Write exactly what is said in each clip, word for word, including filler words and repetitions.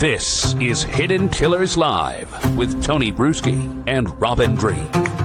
This is Hidden Killers Live with Tony Bruschi and Robin Dreeke.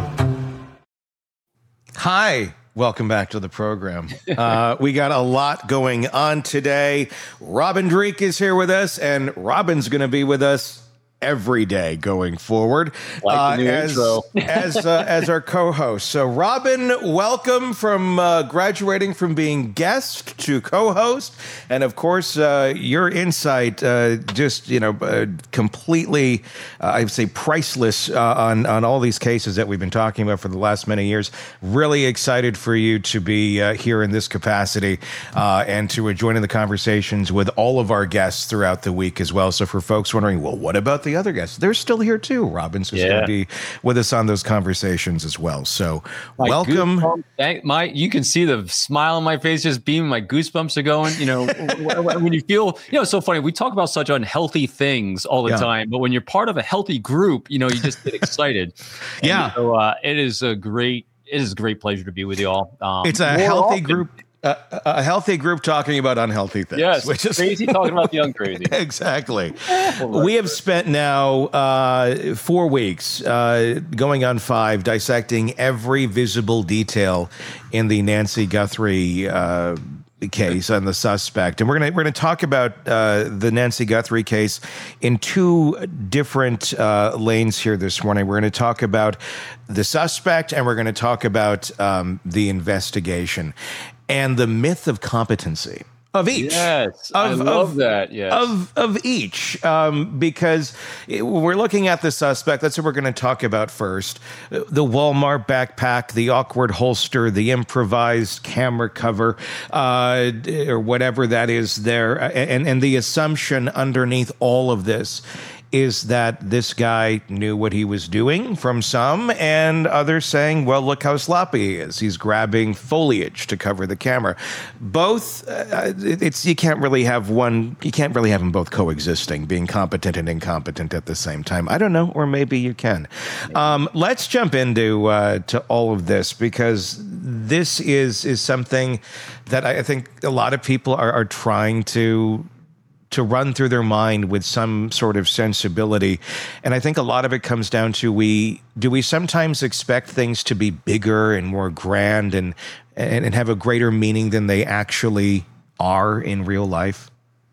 Hi, welcome back to the program. Uh, we got a lot going on today. Robin Dreeke is here with us, and Robin's going to be with us every day going forward, like the new uh, as intro. as uh, as our co-host. So, Robin, welcome from uh, graduating from being guest to co-host, and of course, uh, your insight, uh, just you know, uh, completely, uh, I would say, priceless uh, on on all these cases that we've been talking about for the last many years. Really excited for you to be uh, here in this capacity uh, and to uh, join in the conversations with all of our guests throughout the week as well. So, for folks wondering, well, what about the other guests? They're still here too. Robin's just yeah. going to be with us on those conversations as well. So my welcome. Goosebumps, my, you can see the smile on my face just beaming. My goosebumps are going. You know, when you feel, you know, it's so funny. We talk about such unhealthy things all the yeah. time, but when you're part of a healthy group, you know, you just get excited. And yeah. So uh, it is a great, it is a great pleasure to be with you all. Um, it's a healthy often. group. Uh, a healthy group talking about unhealthy things. Yes, which is crazy talking about the uncrazy. Exactly. We have spent now uh, four weeks, uh, going on five, dissecting every visible detail in the Nancy Guthrie uh, case and the suspect, and we're gonna we're gonna talk about uh, the Nancy Guthrie case in two different uh, lanes here this morning. We're going to talk about the suspect, and we're going to talk about um, the investigation and the myth of competency of each. Yes, of, I love of, that. Yes. Of of each, um, because it, we're looking at the suspect. That's what we're going to talk about first. The Walmart backpack, the awkward holster, the improvised camera cover, uh, or whatever that is there, and and the assumption underneath all of this is that this guy knew what he was doing, from some, and others saying, well, look how sloppy he is. He's grabbing foliage to cover the camera. Both, uh, it's you can't really have one, you can't really have them both coexisting, being competent and incompetent at the same time. I don't know, or maybe you can. Um, let's jump into uh, to all of this, because this is is something that I think a lot of people are, are trying to to run through their mind with some sort of sensibility. And I think a lot of it comes down to, we do we sometimes expect things to be bigger and more grand and and, and have a greater meaning than they actually are in real life?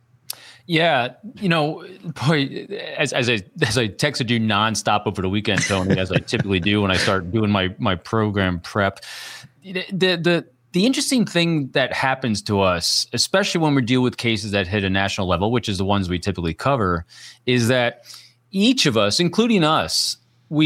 Yeah, you know, boy, as as I as I texted you nonstop over the weekend, Tony, as I typically do when I start doing my my program prep, the the The interesting thing that happens to us, especially when we deal with cases that hit a national level, which is the ones we typically cover, is that each of us, including us,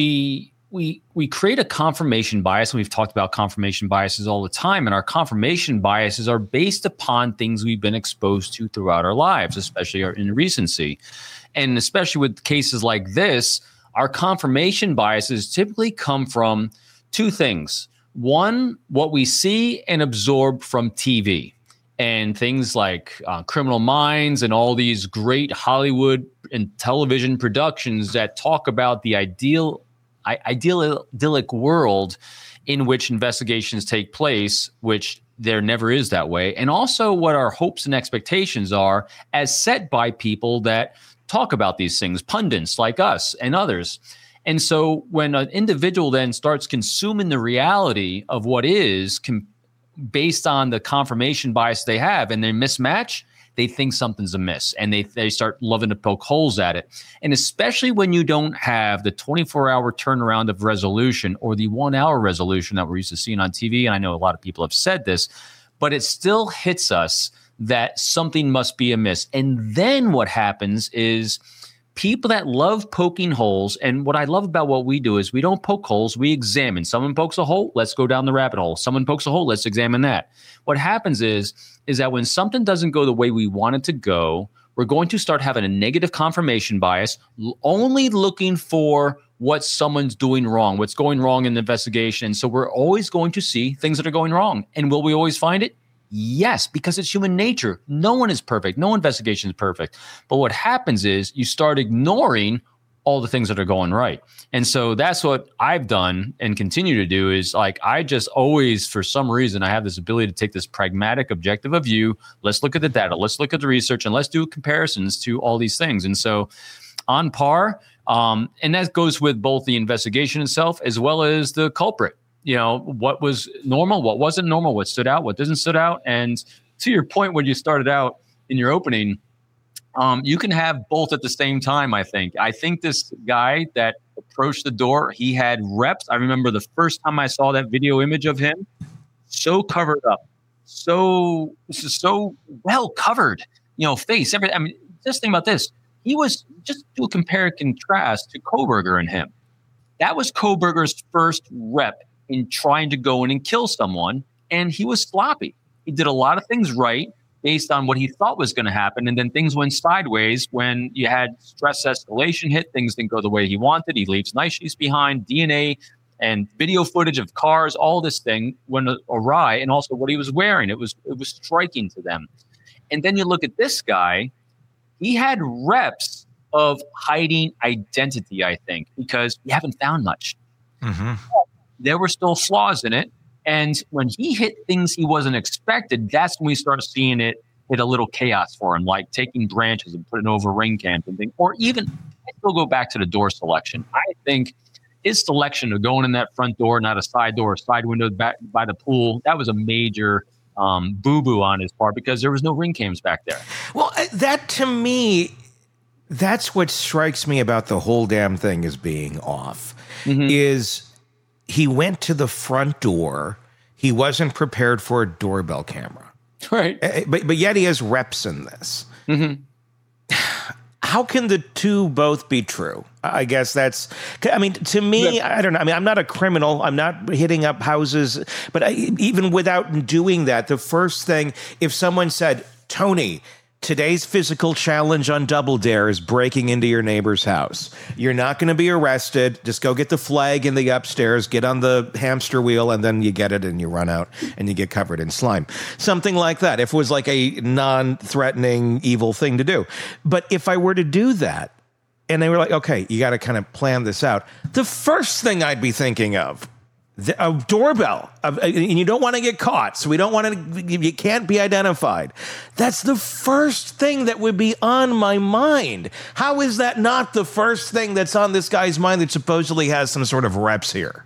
we we we create a confirmation bias. And we've talked about confirmation biases all the time. And our confirmation biases are based upon things we've been exposed to throughout our lives, especially in recency. And especially with cases like this, our confirmation biases typically come from two things. One, what we see and absorb from T V, and things like uh, Criminal Minds and all these great Hollywood and television productions that talk about the ideal, I, ideal, idyllic world in which investigations take place, which there never is that way. And also what our hopes and expectations are as set by people that talk about these things, pundits like us and others. And so when an individual then starts consuming the reality of what is com- based on the confirmation bias they have, and they mismatch, they think something's amiss, and they they start loving to poke holes at it. And especially when you don't have the twenty-four hour turnaround of resolution or the one hour resolution that we're used to seeing on T V. And I know a lot of people have said this, but it still hits us that something must be amiss. And then what happens is people that love poking holes, and what I love about what we do is we don't poke holes, we examine. Someone pokes a hole, let's go down the rabbit hole. Someone pokes a hole, let's examine that. What happens is, is that when something doesn't go the way we want it to go, we're going to start having a negative confirmation bias, only looking for what someone's doing wrong, what's going wrong in the investigation. So we're always going to see things that are going wrong. And will we always find it? Yes, because it's human nature. No one is perfect. No investigation is perfect. But what happens is you start ignoring all the things that are going right. And so that's what I've done and continue to do is like, I just always, for some reason, I have this ability to take this pragmatic objective of view. Let's look at the data. Let's look at the research and let's do comparisons to all these things. And so on par, um, and that goes with both the investigation itself as well as the culprit. You know, what was normal, what wasn't normal, what stood out, what doesn't stood out. And to your point, when you started out in your opening, Um, you can have both at the same time, I think. I think this guy that approached the door, he had reps. I remember the first time I saw that video image of him, so covered up, so so well covered, you know, face, everything. I mean, just think about this. He was, just do a compare and contrast to Kohberger and him. That was Kohberger's first rep in trying to go in and kill someone, and he was sloppy. He did a lot of things right, based on what he thought was going to happen. And then things went sideways when you had stress escalation hit. Things didn't go the way he wanted. He leaves nice sheets behind, D N A and video footage of cars, all this thing went awry. And also what he was wearing, it was it was striking to them. And then you look at this guy, he had reps of hiding identity, I think, because we haven't found much. Mm-hmm. There were still flaws in it. And when he hit things he wasn't expected, that's when we start seeing it hit a little chaos for him, like taking branches and putting over ring cams and things. Or even, I still go back to the door selection. I think his selection of going in that front door, not a side door, a side window back by the pool, that was a major um, boo-boo on his part because there was no ring cams back there. Well, that to me, that's what strikes me about the whole damn thing as being off, mm-hmm. is he went to the front door. He wasn't prepared for a doorbell camera. Right. But but yet he has reps in this. Mm-hmm. How can the two both be true? I guess that's, I mean, to me, yeah. I don't know. I mean, I'm not a criminal. I'm not hitting up houses. But I, even without doing that, the first thing, if someone said, Tony, today's physical challenge on Double Dare is breaking into your neighbor's house. You're not going to be arrested. Just go get the flag in the upstairs, get on the hamster wheel, and then you get it and you run out and you get covered in slime. Something like that, if it was like a non-threatening, evil thing to do. But if I were to do that, and they were like, okay, you got to kind of plan this out, the first thing I'd be thinking of, The, a doorbell, uh, and you don't want to get caught, so we don't want to, you can't be identified. That's the first thing that would be on my mind. How is that not the first thing that's on this guy's mind that supposedly has some sort of reps here?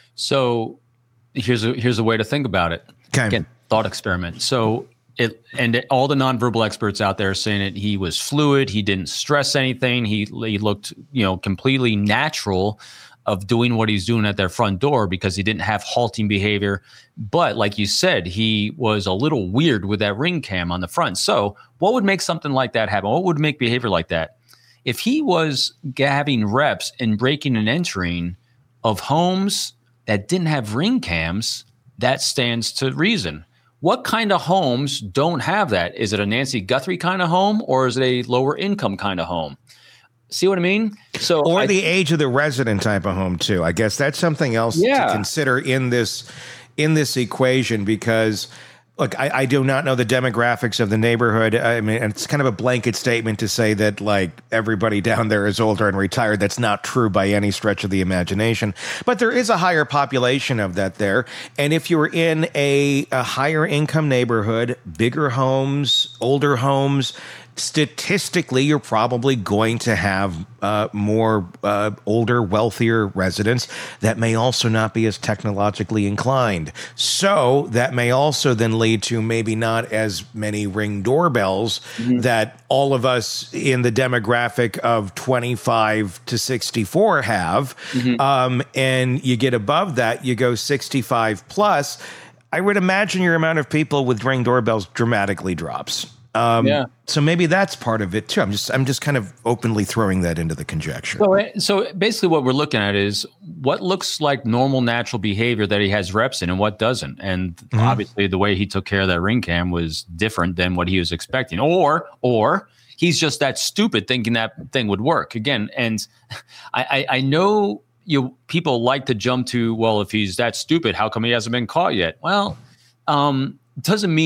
So here's a, here's a way to think about it. Okay. Again, thought experiment. So it, and it, all the nonverbal experts out there saying it, he was fluid, he didn't stress anything, he, he looked, you know, completely natural of doing what he's doing at their front door because he didn't have halting behavior. But like you said, he was a little weird with that ring cam on the front. So what would make something like that happen? What would make behavior like that? If he was having reps and breaking and entering of homes that didn't have ring cams, that stands to reason. What kind of homes don't have that? Is it a Nancy Guthrie kind of home or is it a lower income kind of home? See what I mean? So, or I, the age of the resident type of home too. I guess that's something else yeah. to consider in this in this equation because, look, I, I do not know the demographics of the neighborhood. I mean, it's kind of a blanket statement to say that like everybody down there is older and retired. That's not true by any stretch of the imagination. But there is a higher population of that there. And if you're in a, a higher income neighborhood, bigger homes, older homes, statistically, you're probably going to have uh, more uh, older, wealthier residents that may also not be as technologically inclined. So that may also then lead to maybe not as many Ring doorbells mm-hmm. that all of us in the demographic of twenty-five to sixty-four have. Mm-hmm. Um, and you get above that, you go sixty-five plus. I would imagine your amount of people with Ring doorbells dramatically drops. Um, yeah. So maybe that's part of it too. I'm just I'm just kind of openly throwing that into the conjecture. So, so basically what we're looking at is what looks like normal, natural behavior that he has reps in and what doesn't. And mm-hmm. obviously the way he took care of that ring cam was different than what he was expecting. Or, or he's just that stupid thinking that thing would work again. And I, I, I know you people like to jump to, well, if he's that stupid, how come he hasn't been caught yet? Well, um, doesn't mean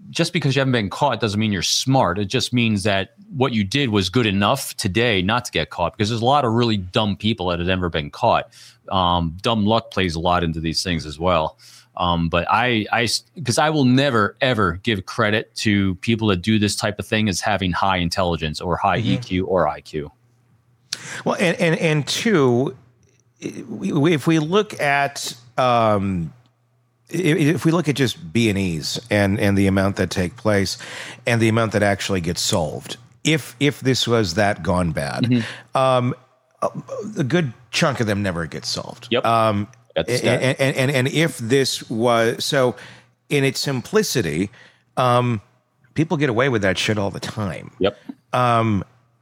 just because you haven't been caught doesn't mean you're smart. It just means that what you did was good enough today not to get caught, because there's a lot of really dumb people that have never been caught. Um, dumb luck plays a lot into these things as well. Um, but I, I, because I will never, ever give credit to people that do this type of thing as having high intelligence or high mm-hmm. E Q or I Q. Well, and, and, and two, if we look at, um, if we look at just B and Es and, and the amount that take place and the amount that actually gets solved, if, if this was that gone bad, mm-hmm. um, a, a good chunk of them never gets solved. Yep. Um, And, and, and, and if this was, so in its simplicity, um, people get away with that shit all the time. Yep. Um,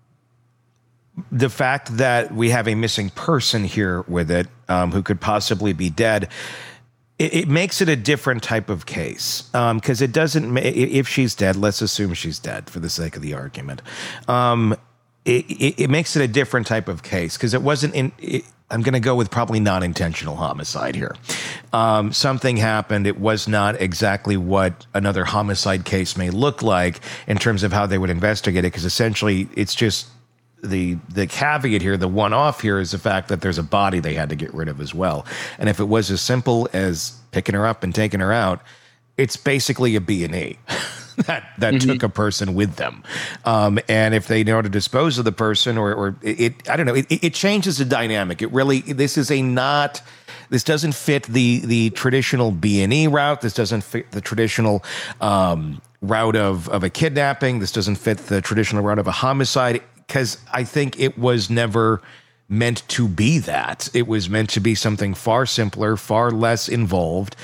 the fact that we have a missing person here with it, um, who could possibly be dead, it, it makes it a different type of case. Um, cause it doesn't, ma- if she's dead, let's assume she's dead for the sake of the argument. Um, it, it, it makes it a different type of case, cause it wasn't in, it, I'm going to go with probably non-intentional homicide here. Um, something happened. It was not exactly what another homicide case may look like in terms of how they would investigate it, because essentially it's just the the caveat here, the one-off here is the fact that there's a body they had to get rid of as well. And if it was as simple as picking her up and taking her out, it's basically a B and E. that that mm-hmm. took a person with them. Um, and if they know how to dispose of the person or, or it, it, I don't know, it, it changes the dynamic. It really, this is a not, this doesn't fit the, the traditional B and E route. This doesn't fit the traditional um, route of, of a kidnapping. This doesn't fit the traditional route of a homicide, because I think it was never meant to be that. It was meant to be something far simpler, far less involved.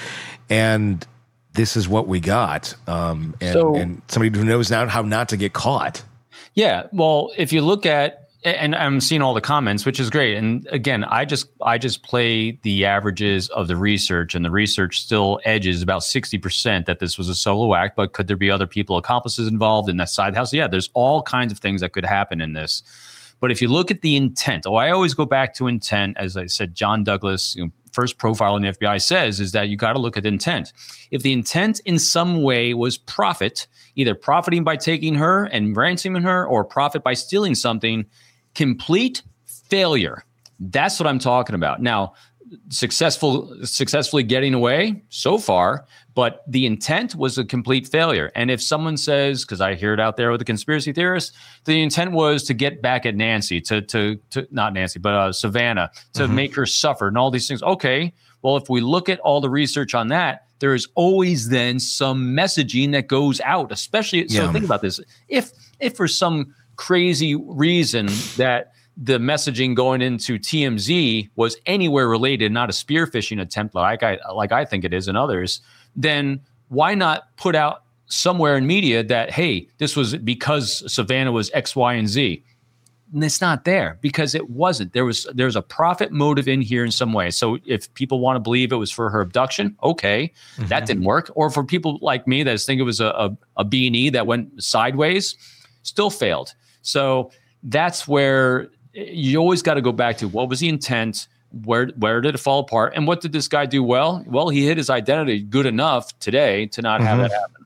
And this is what we got. Um, and, so, and somebody who knows now how not to get caught. Yeah. Well, if you look at, and I'm seeing all the comments, which is great. And again, I just, I just play the averages of the research, and the research still edges about sixty percent that this was a solo act, but could there be other people, accomplices involved in that side house? Yeah, there's all kinds of things that could happen in this. But if you look at the intent, oh, I always go back to intent. As I said, John Douglas, you know, first profile in the F B I says, is that you got to look at intent. If the intent in some way was profit, either profiting by taking her and ransoming her, or profit by stealing something, complete failure. That's what I'm talking about. Now, successful, successfully getting away so far, but the intent was a complete failure. And if someone says, because I hear it out there with the conspiracy theorists, the intent was to get back at Nancy, to to, to not Nancy, but uh, Savannah, to mm-hmm. make her suffer and all these things. Okay, well, if we look at all the research on that, there is always then some messaging that goes out, especially, yeah. so think about this. If if for some crazy reason that the messaging going into T M Z was anywhere related, not a spear phishing attempt like I like I think it is, and others, then why not put out somewhere in media that, hey, this was because Savannah was X, Y, and Z? And it's not there, because it wasn't. There was there's a profit motive in here in some way. So if people want to believe it was for her abduction, okay, mm-hmm. that didn't work. Or for people like me that think it was a, a, a B and E that went sideways, still failed. So that's where you always got to go back to, what was the intent? Where where did it fall apart? And what did this guy do well? Well, he hid his identity good enough today to not mm-hmm. have that happen.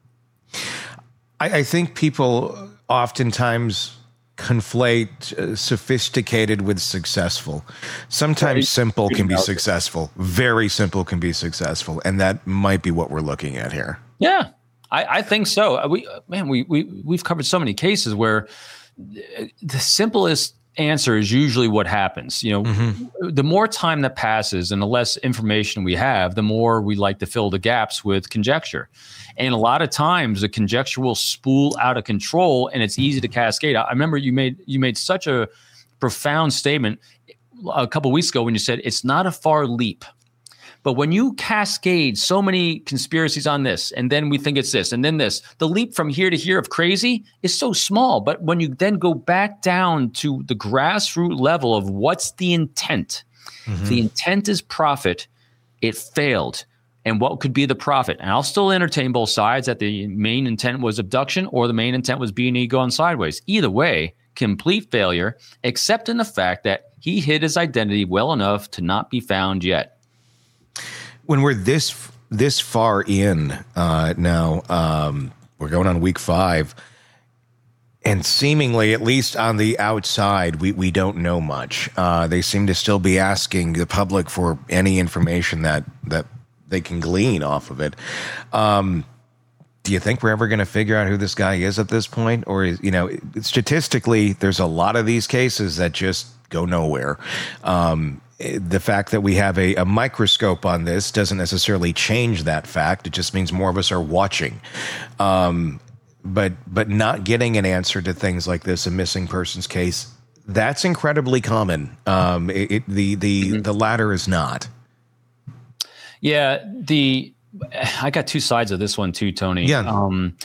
I, I think people oftentimes conflate uh, sophisticated with successful. Sometimes right. simple can be successful. Very simple can be successful. And that might be what we're looking at here. Yeah, I, I think so. We man, we we we've covered so many cases where the simplest answer is usually what happens. You know, mm-hmm. the more time that passes and the less information we have, the more we like to fill the gaps with conjecture. And a lot of times the conjecture will spool out of control, and it's easy to cascade. I remember you made you made such a profound statement a couple of weeks ago when you said it's not a far leap. But when you cascade so many conspiracies on this, and then we think it's this, and then this, the leap from here to here of crazy is so small. But when you then go back down to the grassroots level of what's the intent, mm-hmm. the intent is profit, it failed. And what could be the profit? And I'll still entertain both sides, that the main intent was abduction or the main intent was B and E going sideways. Either way, complete failure, except in the fact that he hid his identity well enough to not be found yet. When we're this this far in uh, now, um, we're going on week five. And seemingly, at least on the outside, we, we don't know much. Uh, they seem to still be asking the public for any information that, that they can glean off of it. Um, do you think we're ever going to figure out who this guy is at this point? Or, is, you know, statistically, there's a lot of these cases that just go nowhere. Um, the fact that we have a, a microscope on this doesn't necessarily change that fact. It just means more of us are watching. Um But but not getting an answer to things like this, a missing persons case, that's incredibly common. Um, it, it, the the mm-hmm. the latter is not. Yeah, the I got two sides of this one too, Tony. Yeah. Um,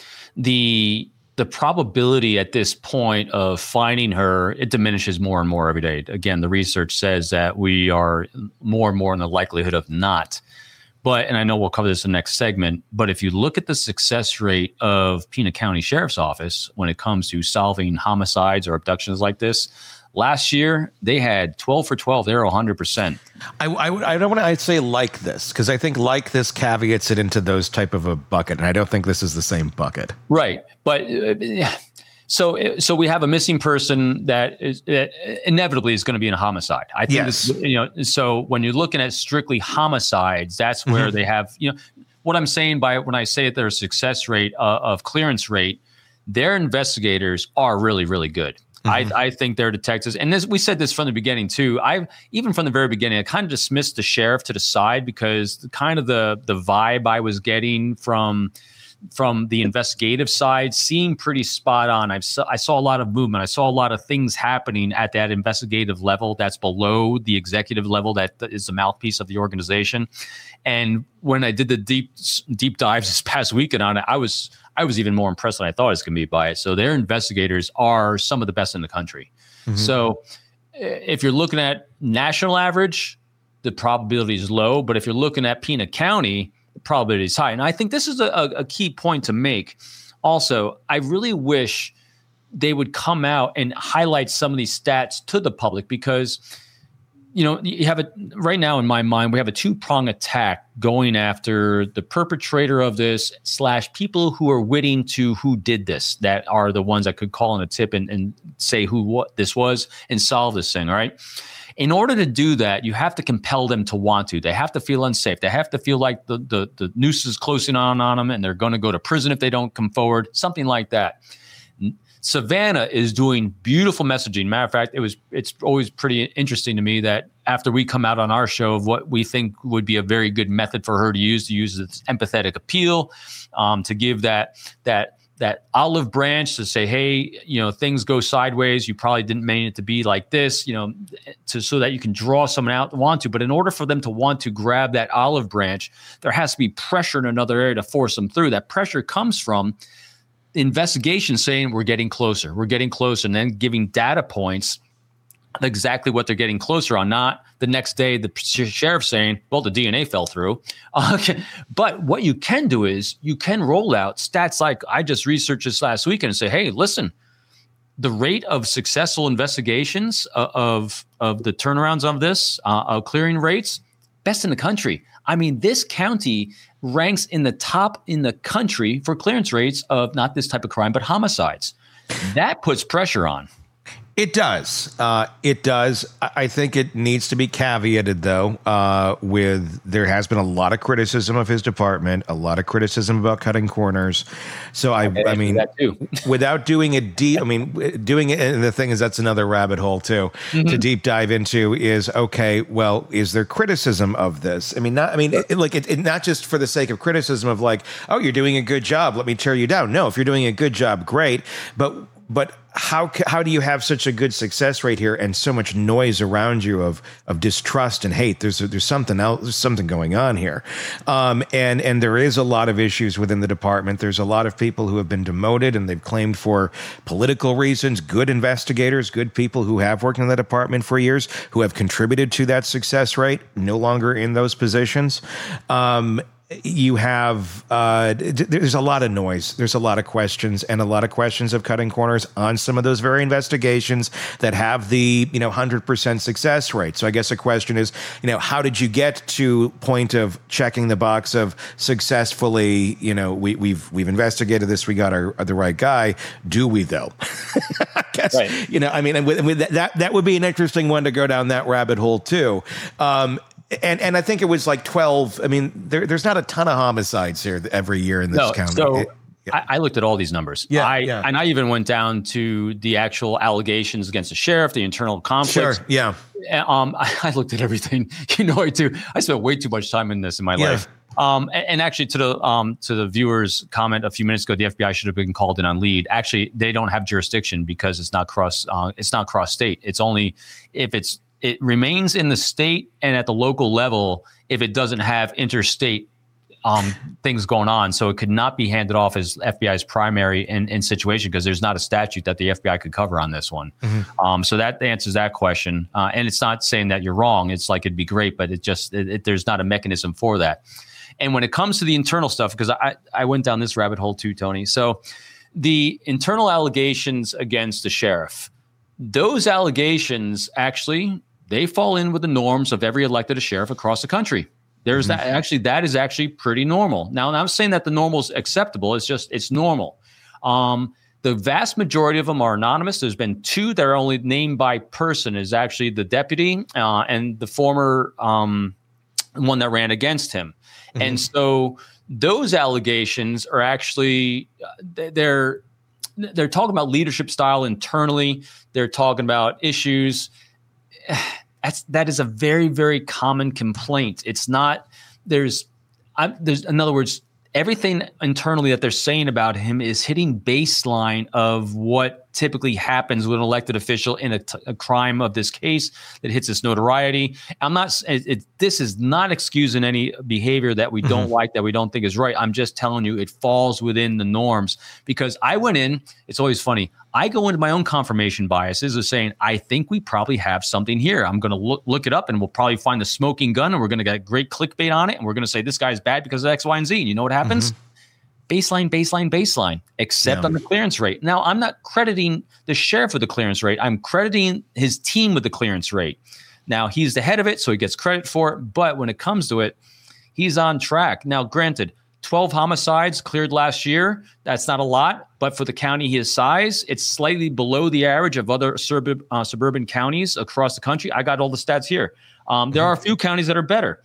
the the probability at this point of finding her, it diminishes more and more every day. Again, the research says that we are more and more in the likelihood of not. But, and I know we'll cover this in the next segment, but if you look at the success rate of Pena County Sheriff's Office when it comes to solving homicides or abductions like this, last year they had twelve for twelve. They're one hundred percent. I, I, I don't want to I'd say like this, because I think like this caveats it into those type of a bucket, and I don't think this is the same bucket. Right. But uh, so so we have a missing person that is that inevitably is going to be in a homicide. I think yes. this, you know, so when you're looking at strictly homicides, that's where mm-hmm. they have, you know, what I'm saying by when I say their success rate uh, of clearance rate, their investigators are really, really good. Mm-hmm. I, I think their detectives, and this, we said this from the beginning too. I even from the very beginning, I kind of dismissed the sheriff to the side because the, kind of the the vibe I was getting from from the investigative side seemed pretty spot on. I've I saw a lot of movement. I saw a lot of things happening at that investigative level that's below the executive level that is the mouthpiece of the organization. And when I did the deep deep dives this past weekend on it, I was I was even more impressed than I thought I was going to be by it. So their investigators are some of the best in the country. Mm-hmm. So if you're looking at national average, the probability is low. But if you're looking at Pena County, the probability is high. And I think this is a, a key point to make. Also, I really wish they would come out and highlight some of these stats to the public because, you know, you have a right now in my mind, we have a two-prong attack going after the perpetrator of this slash people who are witting to who did this, that are the ones that could call in a tip and, and say who what this was and solve this thing, all right? In order to do that, you have to compel them to want to. They have to feel unsafe. They have to feel like the the, the noose is closing on on them and they're going to go to prison if they don't come forward, something like that. Savannah is doing beautiful messaging. Matter of fact, it was it's always pretty interesting to me that after we come out on our show of what we think would be a very good method for her to use, to use its empathetic appeal, um, to give that that that olive branch to say, hey, you know, things go sideways. You probably didn't mean it to be like this, you know, to so that you can draw someone out to want to. But in order for them to want to grab that olive branch, there has to be pressure in another area to force them through. That pressure comes from investigation saying we're getting closer, we're getting closer, and then giving data points exactly what they're getting closer on, not the next day the sheriff saying, well, the D N A fell through. Okay. But what you can do is you can roll out stats like I just researched this last weekend and say, hey, listen, the rate of successful investigations uh, of of the turnarounds of this, uh, of clearing rates, best in the country. I mean, this county ranks in the top in the country for clearance rates of not this type of crime, but homicides. That puts pressure on. It does. Uh, it does. I think it needs to be caveated, though, uh, with there has been a lot of criticism of his department, a lot of criticism about cutting corners. So, I, I, I mean, that too. without doing a deep, I mean, doing it, and the thing is, that's another rabbit hole, too, mm-hmm. to deep dive into is, okay, well, is there criticism of this? I mean, not, I mean, it, like, it, it, not just for the sake of criticism of like, oh, you're doing a good job, let me tear you down. No, if you're doing a good job, great. But But how how do you have such a good success rate here and so much noise around you of of distrust and hate? There's there's something else, there's something going on here, um, and and there is a lot of issues within the department. There's a lot of people who have been demoted and they've claimed for political reasons. Good investigators, good people who have worked in the department for years, who have contributed to that success rate, no longer in those positions. Um, you have uh, there's a lot of noise. There's a lot of questions and a lot of questions of cutting corners on some of those very investigations that have the, you know, one hundred percent success rate. So I guess the question is, you know, how did you get to point of checking the box of successfully, you know, we, we've we've investigated this, we got our the right guy. Do we though? I guess, right. You know, I mean, and with, with that that would be an interesting one to go down that rabbit hole too. Um, And and I think it was like twelve. I mean, there, there's not a ton of homicides here every year in this no, county. So it, yeah. I, I looked at all these numbers. Yeah, I, yeah. And I even went down to the actual allegations against the sheriff, the internal conflicts. Sure, yeah. Um, I, I looked at everything. You know, I do. I spent way too much time in this in my yeah. life. Um, and, and actually, to the um, to the viewers' comment a few minutes ago, the F B I should have been called in on lead. Actually, they don't have jurisdiction because it's not cross. Uh, it's not cross state. It's only if it's. It remains in the state and at the local level if it doesn't have interstate um, things going on. So it could not be handed off as F B I's primary in, in situation because there's not a statute that the F B I could cover on this one. Mm-hmm. Um, so that answers that question. Uh, and it's not saying that you're wrong. It's like it'd be great, but it just it, it, there's not a mechanism for that. And when it comes to the internal stuff, because I, I went down this rabbit hole too, Tony. So the internal allegations against the sheriff, those allegations actually – they fall in with the norms of every elected sheriff across the country. There's mm-hmm. that actually, that is actually pretty normal. Now, I'm not saying that the normal is acceptable. It's just, it's normal. Um, the vast majority of them are anonymous. There's been two that are only named by person is actually the deputy uh, and the former um, one that ran against him. Mm-hmm. And so those allegations are actually, they're, they're talking about leadership style internally. They're talking about issues. That's that is a very, very common complaint. It's not there's I, there's in other words, everything internally that they're saying about him is hitting baseline of what typically happens with an elected official in a, t- a crime of this case that hits its notoriety. I'm not, it, it, this is not excusing any behavior that we don't mm-hmm. like, that we don't think is right. I'm just telling you it falls within the norms because I went in, it's always funny. I go into my own confirmation biases of saying, I think we probably have something here. I'm going to look, look it up and we'll probably find the smoking gun and we're going to get great clickbait on it. And we're going to say this guy's bad because of X, Y, and Z. And you know what happens? Mm-hmm. Baseline, baseline, baseline, except yeah. on the clearance rate. Now, I'm not crediting the sheriff with the clearance rate. I'm crediting his team with the clearance rate. Now, he's the head of it, so he gets credit for it. But when it comes to it, he's on track. Now, granted, twelve homicides cleared last year. That's not a lot. But for the county his size, it's slightly below the average of other surb- uh, suburban counties across the country. I got all the stats here. Um, there are a few counties that are better.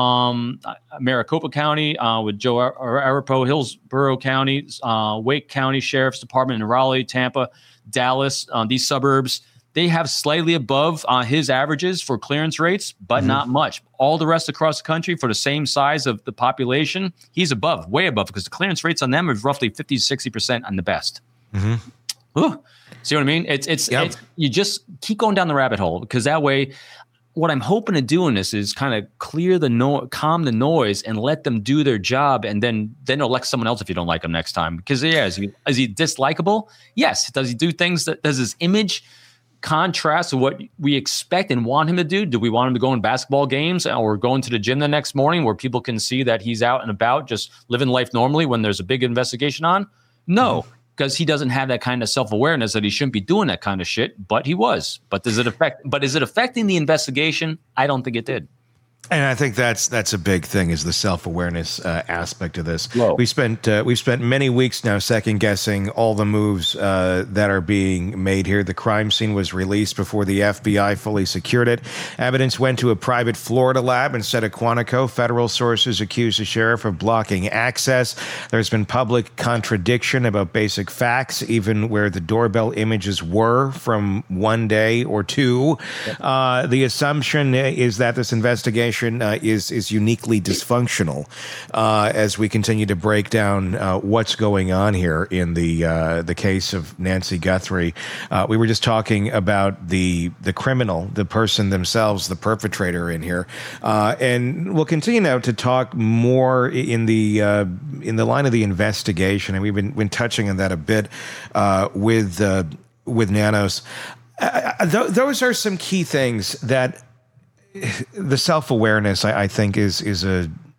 Um, Maricopa County uh, with Joe Ar- Arapahoe, Hillsborough County, uh, Wake County Sheriff's Department in Raleigh, Tampa, Dallas, uh, these suburbs, they have slightly above uh, his averages for clearance rates, but mm-hmm. not much. All the rest across the country for the same size of the population, he's above, way above, because the clearance rates on them are roughly fifty to sixty percent on the best. Mm-hmm. Ooh, see what I mean? It's, it's, yep. it's, you just keep going down the rabbit hole because that way, what I'm hoping to do in this is kind of clear the no, calm the noise and let them do their job, and then then elect someone else if you don't like them next time. Because yeah, is he is he dislikable? Yes. Does he do things that does his image contrast to what we expect and want him to do? Do we want him to go in basketball games or going to the gym the next morning where people can see that he's out and about just living life normally when there's a big investigation on? No. Mm-hmm. Because he doesn't have that kind of self-awareness that he shouldn't be doing that kind of shit, but he was. But does it affect? But is it affecting the investigation? I don't think it did. And I think that's that's a big thing, is the self-awareness uh, aspect of this. Whoa. We spent uh, we've spent many weeks now second guessing all the moves uh, that are being made here. The crime scene was released before the F B I fully secured it. Evidence went to a private Florida lab instead of Quantico. Federal sources accuse the sheriff of blocking access. There's been public contradiction about basic facts, even where the doorbell images were from one day or two. Uh, the assumption is that this investigation Uh, is is uniquely dysfunctional uh, as we continue to break down uh, what's going on here in the uh, the case of Nancy Guthrie. Uh, we were just talking about the the criminal, the person themselves, the perpetrator in here, uh, and we'll continue now to talk more in the uh, in the line of the investigation, and we've been been touching on that a bit uh, with uh, with Nanos. Uh, th- those are some key things that. The self-awareness, I, I think, is is a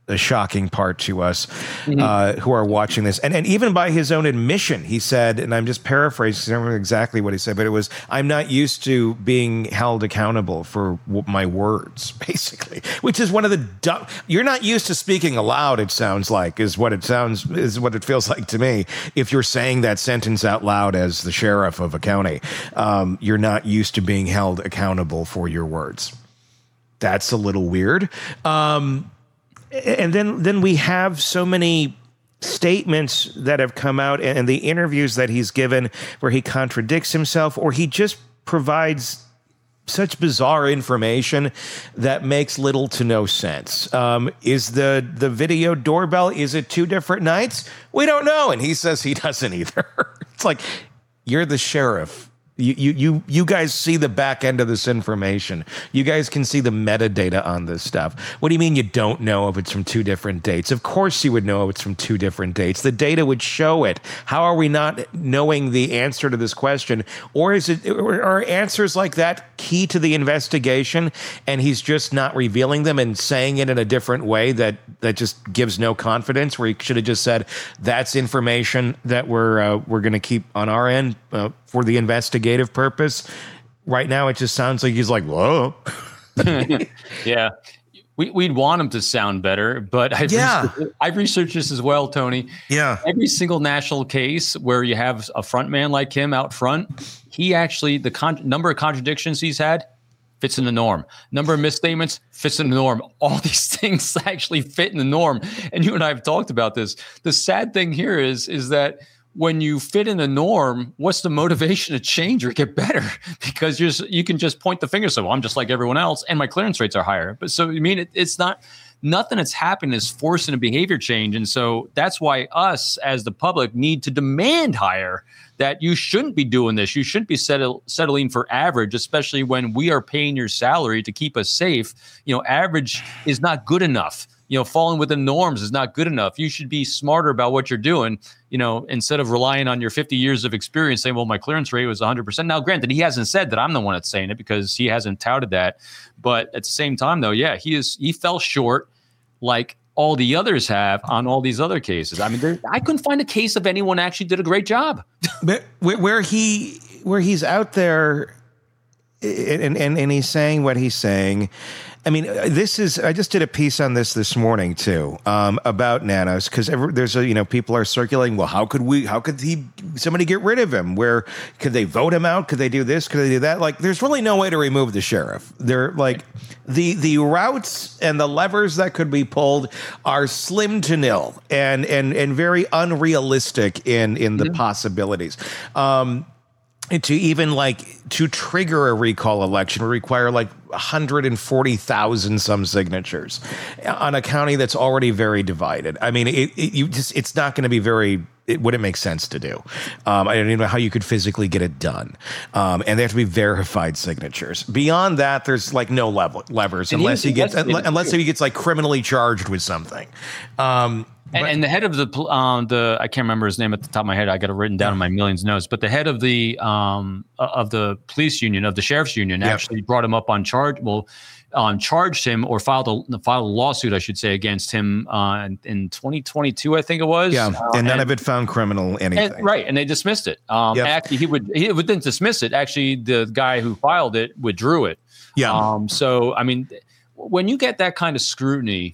a shocking part to us mm-hmm. uh, who are watching this. And and even by his own admission, he said, and I'm just paraphrasing, I don't remember exactly what he said, but it was, I'm not used to being held accountable for w- my words, basically, which is one of the dumb, you're not used to speaking aloud, it sounds like, is what it sounds, is what it feels like to me. If you're saying that sentence out loud as the sheriff of a county, um, you're not used to being held accountable for your words. That's a little weird. Um, And then, then we have so many statements that have come out and the interviews that he's given where he contradicts himself or he just provides such bizarre information that makes little to no sense. Um, is the, the video doorbell, is it two different nights? We don't know. And he says he doesn't either. It's like, you're the sheriff. You, you you you guys see the back end of this information. You guys can see the metadata on this stuff. What do you mean you don't know if it's from two different dates? Of course you would know if it's from two different dates. The data would show it. How are we not knowing the answer to this question? Or is it or are answers like that key to the investigation and he's just not revealing them and saying it in a different way that that just gives no confidence, where he should have just said that's information that we're uh, we're going to keep on our end uh, for the investigative purpose. Right now, it just sounds like he's like, whoa. Yeah. We, we'd want him to sound better, but I've, yeah. researched, I've researched this as well, Tony. Yeah. Every single national case where you have a front man like him out front, he actually, the con- number of contradictions he's had fits in the norm. Number of misstatements fits in the norm. All these things actually fit in the norm. And you and I have talked about this. The sad thing here is, is that when you fit in the norm, what's the motivation to change or get better? Because you're, you can just point the finger and say, well, I'm just like everyone else and my clearance rates are higher. But so, I mean, it, it's not, nothing that's happened is forcing a behavior change. And so that's why us as the public need to demand higher, that you shouldn't be doing this. You shouldn't be settle, settling for average, especially when we are paying your salary to keep us safe. You know, average is not good enough. You know, falling within norms is not good enough. You should be smarter about what you're doing, you know, instead of relying on your fifty years of experience saying, well, my clearance rate was one hundred percent. Now, granted, he hasn't said that I'm the one that's saying it because he hasn't touted that. But at the same time, though, yeah, he is he fell short like all the others have on all these other cases. I mean, there, I couldn't find a case of anyone actually did a great job. But where he where he's out there and, and, and he's saying what he's saying. I mean, this is, I just did a piece on this this morning too, um, about Nanos, because there's a, you know, people are circulating, well, how could we, how could he, somebody get rid of him? Where could they vote him out? Could they do this? Could they do that? Like, there's really no way to remove the sheriff. They're like, the, the routes and the levers that could be pulled are slim to nil and, and, and very unrealistic in, in the mm-hmm. possibilities. Um, to even like to trigger a recall election would require like one hundred forty thousand some signatures on a county that's already very divided. I mean, it, it you just it's not going to be very. It wouldn't make sense to do. Um, I don't even know how you could physically get it done, um, and they have to be verified signatures. Beyond that, there's like no level levers and unless he, he gets unless too. he gets like criminally charged with something. Um, And, and the head of the um, the I can't remember his name at the top of my head. I got it written down in my millions of notes. But the head of the um, of the police union, of the sheriff's union, yep. actually brought him up on charge. Well, um, charged him or filed a filed a lawsuit, I should say, against him uh, in, in twenty twenty-two, I think it was. Yeah, uh, and none and, of it found criminal anything. And, right, and they dismissed it. Um, yep. Actually, he would he didn't dismiss it. Actually, the guy who filed it withdrew it. Yeah. Um, so I mean, when you get that kind of scrutiny,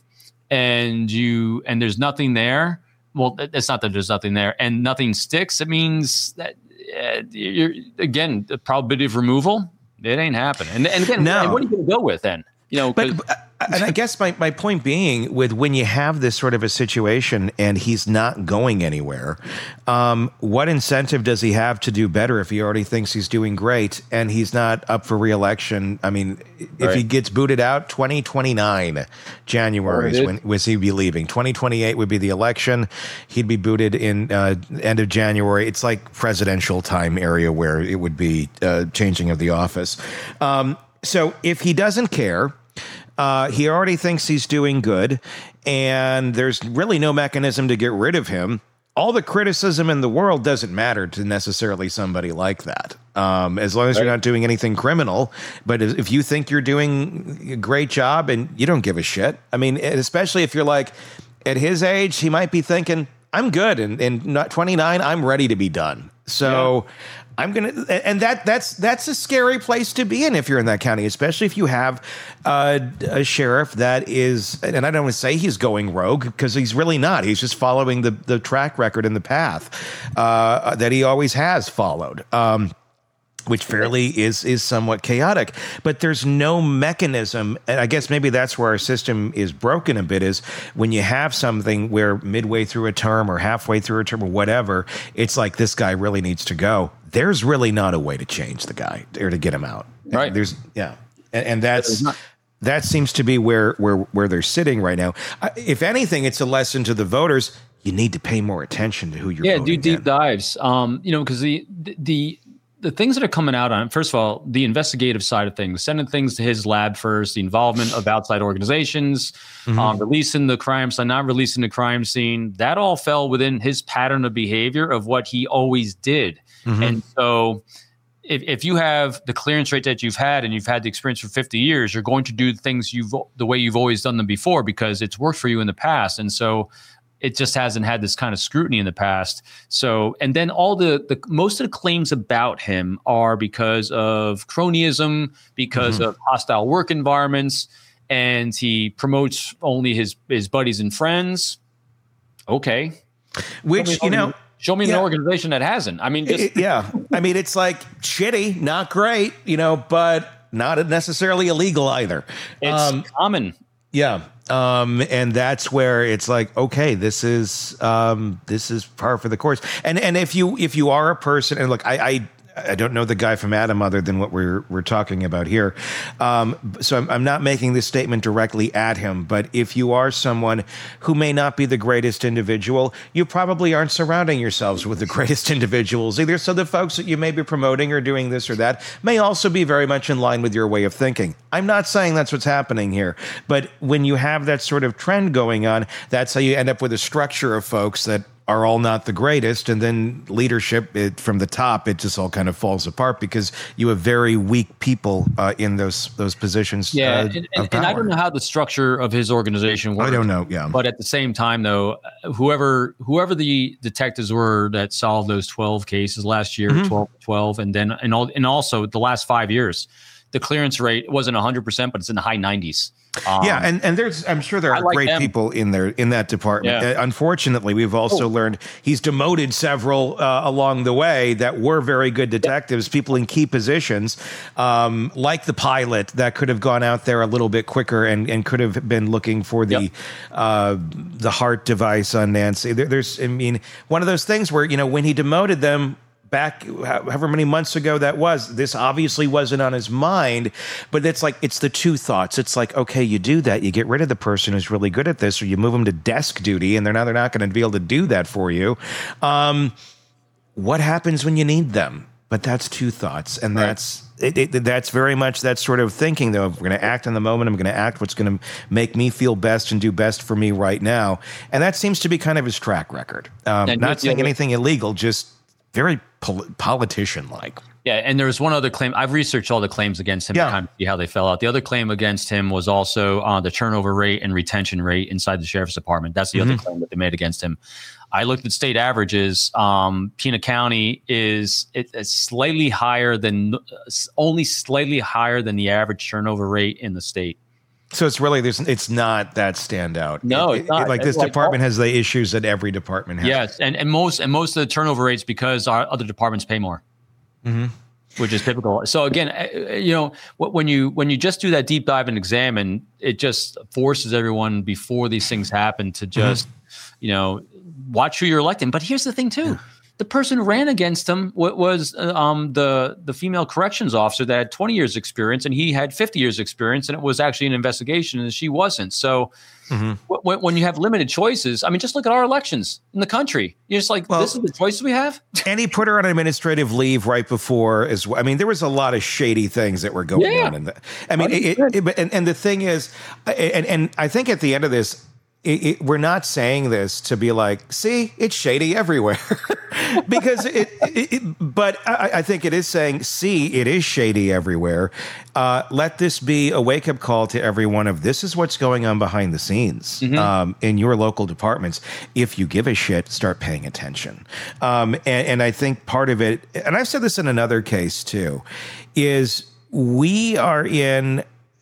and you and there's nothing there. Well, it's not that there's nothing there and nothing sticks. It means that uh, you're, again, the probability of removal, it ain't happening. And, and again, no. what are you going to go with then? You know, but, but and I guess my, my point being with when you have this sort of a situation and he's not going anywhere, um, what incentive does he have to do better if he already thinks he's doing great and he's not up for re-election? I mean, if right. he gets booted out, twenty twenty-nine January is when was he be leaving. twenty twenty-eight would be the election. He'd be booted in uh, end of January. It's like presidential time area where it would be uh, changing of the office. Um, so if he doesn't care, Uh, he already thinks he's doing good, and there's really no mechanism to get rid of him. all the criticism in the world doesn't matter to necessarily somebody like that. Um, as long as right. you're not doing anything criminal. But if you think you're doing a great job and you don't give a shit, I mean, especially if you're like at his age, he might be thinking, I'm good. And, and not twenty-nine, I'm ready to be done. So yeah. I'm going to, and that that's that's a scary place to be in if you're in that county, especially if you have uh, a sheriff that is, and I don't want to say he's going rogue because he's really not. He's just following the, the track record and the path uh, that he always has followed. Um, which fairly is is somewhat chaotic, but there's no mechanism. And I guess maybe that's where our system is broken a bit, is when you have something where midway through a term or halfway through a term or whatever, it's like, this guy really needs to go. There's really not a way to change the guy or to get him out. Right. There's yeah. And, and that's, that seems to be where, where, where they're sitting right now. Uh, if anything, it's a lesson to the voters. You need to pay more attention to who you're yeah, voting do deep in. dives. Um, you know, because the, the, The things that are coming out on, first of all, the investigative side of things, sending things to his lab first, the involvement of outside organizations, mm-hmm. um, releasing the crime scene, not releasing the crime scene, that all fell within his pattern of behavior of what he always did. Mm-hmm. And so if, if you have the clearance rate that you've had and you've had the experience for fifty years, you're going to do things you've the way you've always done them before because it's worked for you in the past. And so it just hasn't had this kind of scrutiny in the past. So, and then all the, the most of the claims about him are because of cronyism, because mm-hmm. of hostile work environments, and he promotes only his, his buddies and friends. Okay. Which, me, you know, me, show me yeah. an organization that hasn't. I mean, just it, yeah. I mean, it's like shitty, not great, you know, but not necessarily illegal either. It's um, common. Yeah. Um, and that's where it's like, okay, this is, um, this is par for the course. And, and if you, if you are a person, and look, I, I, I don't know the guy from Adam other than what we're we're talking about here. Um, so I'm, I'm not making this statement directly at him, but if you are someone who may not be the greatest individual, you probably aren't surrounding yourselves with the greatest individuals either. So the folks that you may be promoting or doing this or that may also be very much in line with your way of thinking. I'm not saying that's what's happening here, but when you have that sort of trend going on, that's how you end up with a structure of folks that are all not the greatest, and then leadership it, from the top, it just all kind of falls apart because you have very weak people uh, in those those positions. Yeah, uh, and, and, and I don't know how the structure of his organization works. I don't know. Yeah, but at the same time, though, whoever whoever the detectives were that solved those twelve cases last year, mm-hmm. twelve, twelve, and then and all and also the last five years, the clearance rate wasn't one hundred percent, but it's in the high nineties. Um, yeah, and, and there's I'm sure there are like great them. people in there in that department. Yeah. Uh, unfortunately, we've also oh. learned he's demoted several uh, along the way that were very good detectives, yeah. people in key positions, um, like the pilot that could have gone out there a little bit quicker and, and could have been looking for the yep. uh, the heart device on Nancy. There, there's, I mean, one of those things where, you know, when he demoted them back however many months ago that was, this obviously wasn't on his mind, but it's like, it's the two thoughts. It's like, okay, you do that, you get rid of the person who's really good at this, or you move them to desk duty and they're now they're not going to be able to do that for you. Um, what happens when you need them? But that's two thoughts. And right. that's, it, it, that's very much that sort of thinking, though. If we're going to act in the moment, I'm going to act what's going to make me feel best and do best for me right now. And that seems to be kind of his track record. Um, not saying anything illegal, just very pol- politician-like. Yeah, and there was one other claim. I've researched all the claims against him yeah. to kind of see how they fell out. The other claim against him was also uh, the turnover rate and retention rate inside the sheriff's department. That's the mm-hmm. other claim that they made against him. I looked at state averages. Um, Pena County is it, it's slightly higher than, only slightly higher than the average turnover rate in the state. So it's really, there's, it's not that standout. No, it, it's not. It, like this it's department like, has the issues that every department has. Yes, and, and most and most of the turnover rates because our other departments pay more, mm-hmm. which is typical. So again, you know, when you when you just do that deep dive and examine, it just forces everyone before these things happen to just, mm-hmm. you know, watch who you're electing. But here's the thing too. Yeah. The person who ran against him was um, the the female corrections officer that had twenty years experience, and he had fifty years experience, and it was actually an investigation, and she wasn't. So mm-hmm. w- when you have limited choices, I mean, just look at our elections in the country. You're just like, well, this is the choices we have? And he put her on administrative leave right before as well. I mean, there was a lot of shady things that were going yeah. on. In the, I mean, it, it, it, and, and the thing is, and, and I think at the end of this, it, it, we're not saying this to be like, see, it's shady everywhere, because it, it, it. But I, I think it is saying, see, it is shady everywhere. Uh, let this be a wake up call to everyone of this is what's going on behind the scenes mm-hmm. um, in your local departments. If you give a shit, start paying attention. Um, and, and I think part of it, and I've said this in another case too, is we are in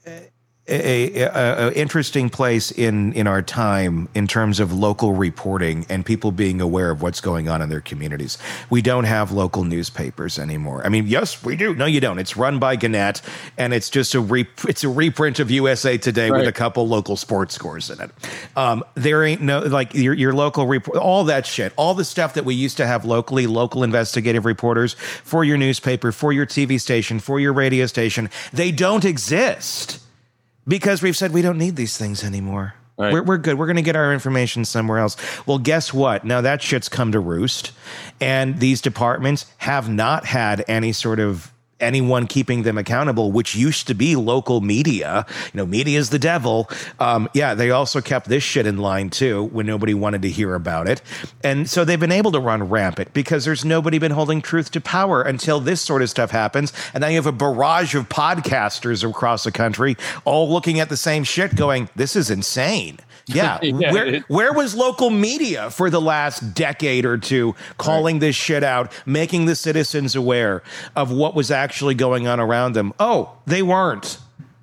A, a, a interesting place in, in our time in terms of local reporting and people being aware of what's going on in their communities. We don't have local newspapers anymore. I mean, yes, we do. No, you don't. It's run by Gannett, and it's just a re- it's a reprint of U S A Today right. with a couple local sports scores in it. Um, there ain't no like your your local report, all that shit, all the stuff that we used to have locally, local investigative reporters for your newspaper, for your T V station, for your radio station. They don't exist. Because we've said we don't need these things anymore. Right. We're, we're good. We're going to get our information somewhere else. Well, guess what? Now that shit's come to roost. And these departments have not had any sort of anyone keeping them accountable, which used to be local media. You know, media is the devil. Um, yeah, they also kept this shit in line, too, when nobody wanted to hear about it. And so they've been able to run rampant because there's nobody been holding truth to power until this sort of stuff happens. And now you have a barrage of podcasters across the country all looking at the same shit going, this is insane. Yeah. yeah where, it, where was local media for the last decade or two calling right. this shit out, making the citizens aware of what was actually going on around them? Oh, they weren't.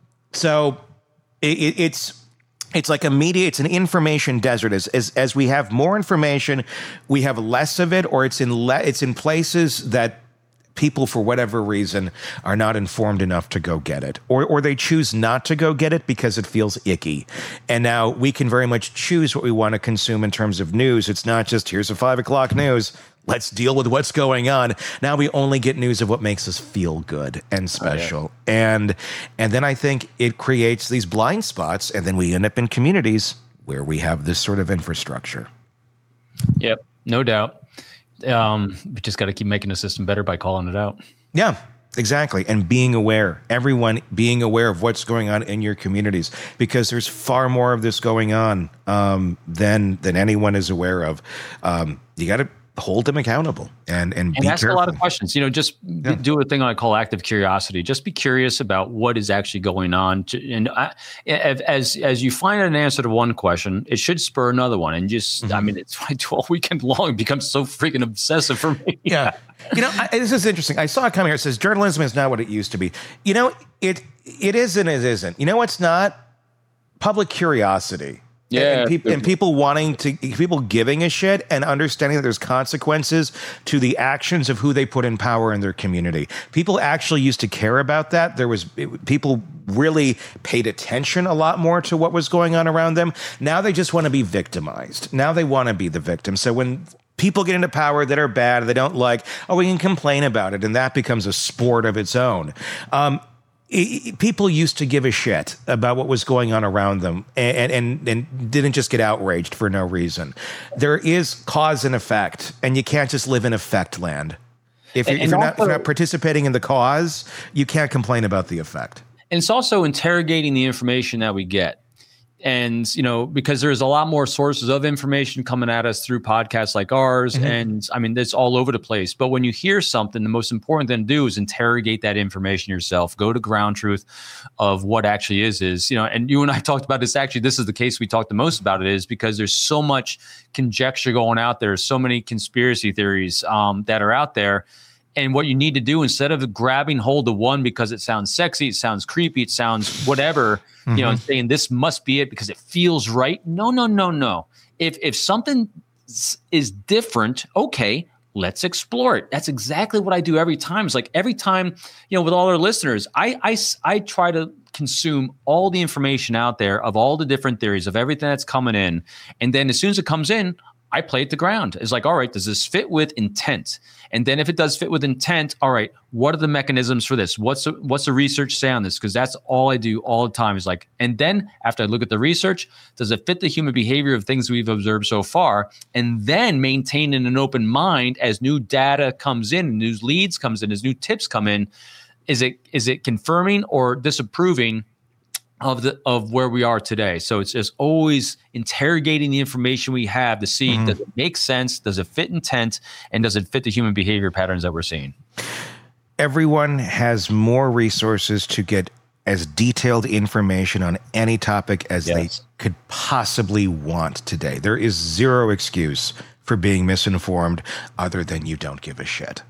So it, it, it's it's like a media, it's an information desert. As, as as we have more information, we have less of it, or it's in le- it's in places that people, for whatever reason, are not informed enough to go get it, or or they choose not to go get it because it feels icky. And now we can very much choose what we want to consume in terms of news. It's not just here's a five o'clock news. Let's deal with what's going on. Now we only get news of what makes us feel good and special. Oh, yeah. And and then I think it creates these blind spots, and then we end up in communities where we have this sort of infrastructure. Yep, no doubt. Um, we just got to keep making the system better by calling it out. Yeah, exactly. And being aware, everyone being aware of what's going on in your communities, because there's far more of this going on um, than than anyone is aware of. Um, you got to hold them accountable and and, and be ask careful. a lot of questions. You know, just yeah. do a thing I call active curiosity. Just be curious about what is actually going on. And I, as as you find an answer to one question, it should spur another one. And just, mm-hmm. I mean, it's like all weekend long. It becomes so freaking obsessive for me. Yeah. You know, I, this is interesting. I saw a comment here. It says journalism is not what it used to be. You know, it it is and it isn't. You know what's not? Public curiosity. Yeah, and, pe- and people wanting to, people giving a shit and understanding that there's consequences to the actions of who they put in power in their community. People actually used to care about that. There was it, people really paid attention a lot more to what was going on around them. Now they just want to be victimized. Now they want to be the victim. So when people get into power that are bad, they don't like, oh, we can complain about it, and that becomes a sport of its own. Um, It, people used to give a shit about what was going on around them and, and and didn't just get outraged for no reason. There is cause and effect, and you can't just live in effect land. If you're, and, if you're, and not, also, if you're not participating in the cause, you can't complain about the effect. And it's also interrogating the information that we get. And, you know, because there's a lot more sources of information coming at us through podcasts like ours. Mm-hmm. And I mean, it's all over the place. But when you hear something, the most important thing to do is interrogate that information yourself. Go to ground truth of what actually is, is, you know, and you and I talked about this. Actually, this is the case we talked the most about it is because there's so much conjecture going out there. So many conspiracy theories um, that are out there. And what you need to do, instead of grabbing hold of one because it sounds sexy, it sounds creepy, it sounds whatever, mm-hmm. you know, and saying this must be it because it feels right. No, no, no, no. If if something is different, okay, let's explore it. That's exactly what I do every time. It's like every time, you know, with all our listeners, I I, I try to consume all the information out there of all the different theories of everything that's coming in. And then as soon as it comes in, I play it to ground. It's like, all right, does this fit with intent? And then if it does fit with intent, all right, what are the mechanisms for this? What's the, what's the research say on this? Because that's all I do all the time is like, and then after I look at the research, does it fit the human behavior of things we've observed so far? And then maintaining an open mind as new data comes in, new leads comes in, as new tips come in, is it is it confirming or disapproving of the of where we are today. So it's just always interrogating the information we have to see, mm-hmm. does it make sense, does it fit intent, and does it fit the human behavior patterns that we're seeing? Everyone has more resources to get as detailed information on any topic as yes. they could possibly want today. There is zero excuse for being misinformed other than you don't give a shit.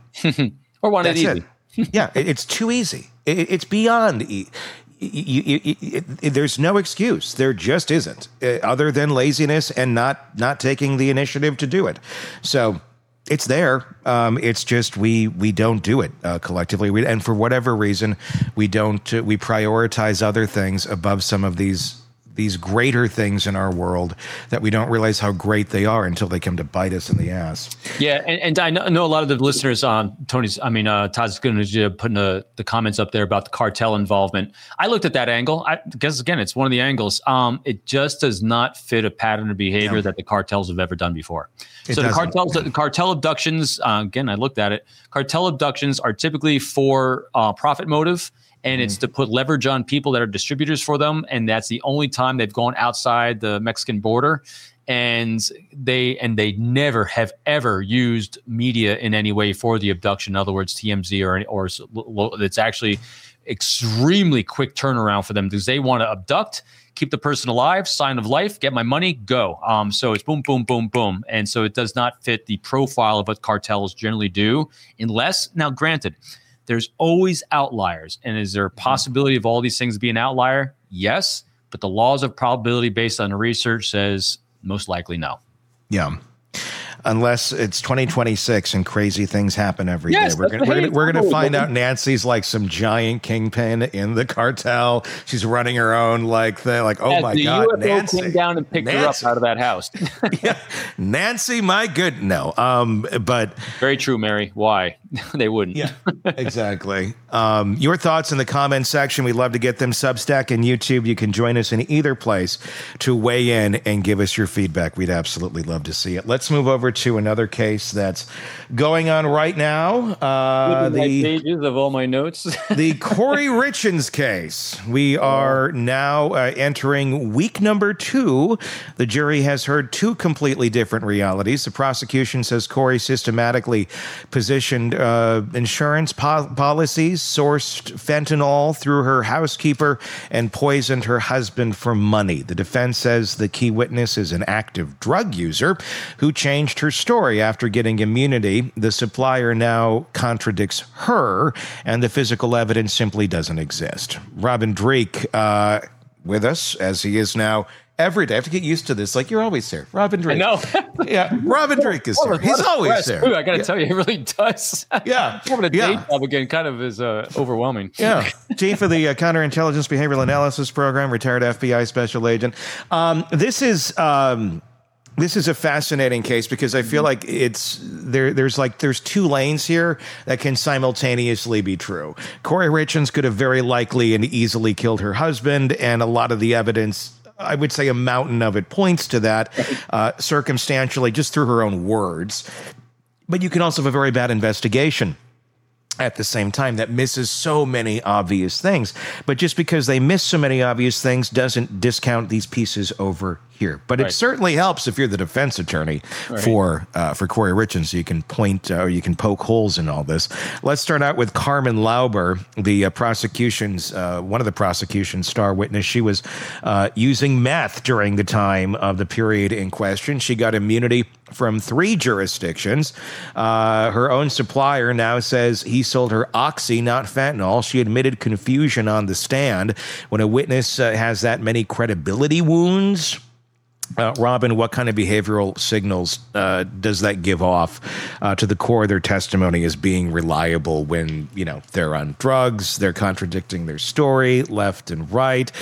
Or want That's it easy. It. Yeah, it, it's too easy. It, it's beyond easy. You, you, you, it, it, there's no excuse. There just isn't, uh, other than laziness and not not taking the initiative to do it. So it's there. Um, it's just we we don't do it uh, collectively. We, and for whatever reason, we don't. Uh, we prioritize other things above some of these these greater things in our world that we don't realize how great they are until they come to bite us in the ass. Yeah, and, and I know, know a lot of the listeners on Tony's, I mean, uh, Todd's going to put the, the comments up there about the cartel involvement. I looked at that angle. I guess, again, it's one of the angles. Um, it just does not fit a pattern of behavior yeah. that the cartels have ever done before. It so doesn't. the cartels, the cartel abductions, uh, again, I looked at it. Cartel abductions are typically for uh, profit motive. And it's to put leverage on people that are distributors for them. And that's the only time they've gone outside the Mexican border. And they and they never have ever used media in any way for the abduction. In other words, T M Z or or it's actually extremely quick turnaround for them because they want to abduct, keep the person alive, sign of life, get my money, go. Um, so it's boom, boom, boom, boom. And so it does not fit the profile of what cartels generally do unless, now granted, there's always outliers. And is there a possibility of all these things being an outlier? Yes. But the laws of probability based on the research says most likely no. Yeah. Unless it's twenty twenty-six and crazy things happen every yes, day. We're going we're we're to find out Nancy's like some giant kingpin in the cartel. She's running her own like thing. Like, oh As my the God, U F O Nancy. came down and picked Nancy. her up out of that house. yeah. Nancy, my good. No. Um, but very true, Mary. Why? They wouldn't. Yeah, exactly. Um, your thoughts in the comments section. We'd love to get them. Substack and YouTube. You can join us in either place to weigh in and give us your feedback. We'd absolutely love to see it. Let's move over to another case that's going on right now. Uh, the pages of all my notes. The Corey Richins case. We are now uh, entering week number two. The jury has heard two completely different realities. The prosecution says Corey systematically positioned uh, insurance po- policies, sourced fentanyl through her housekeeper, and poisoned her husband for money. The defense says the key witness is an active drug user who changed her story after getting immunity. The supplier now contradicts her, and the physical evidence simply doesn't exist. Robin Dreeke uh, with us, as he is now every day. I have to get used to this. Like, you're always there. Robin Dreeke. I know. Yeah, Robin Dreeke is there. He's always there. Ooh, I got to yeah. tell you, it really does. Yeah. Having a yeah. day job again kind of is uh, overwhelming. Yeah. Chief of the uh, Counterintelligence Behavioral Analysis Program, retired F B I special agent. Um, this is... Um, This is a fascinating case because I feel like it's there. There's like there's two lanes here that can simultaneously be true. Corey Richins could have very likely and easily killed her husband, and a lot of the evidence, I would say a mountain of it, points to that uh, circumstantially, just through her own words. But you can also have a very bad investigation at the same time that misses so many obvious things. But just because they miss so many obvious things doesn't discount these pieces over here. But right. It certainly helps if you're the defense attorney right. for uh, for Corey Richins, so you can point uh, or you can poke holes in all this. Let's start out with Carmen Lauber, the uh, prosecution's uh, one of the prosecution's star witness. She was uh, using meth during the time of the period in question. She got immunity from three jurisdictions. Uh, her own supplier now says he sold her oxy, not fentanyl. She admitted confusion on the stand. When a witness uh, has that many credibility wounds, Uh, Robin, what kind of behavioral signals uh, does that give off uh, to the core of their testimony as being reliable when, you know, they're on drugs, they're contradicting their story left and right?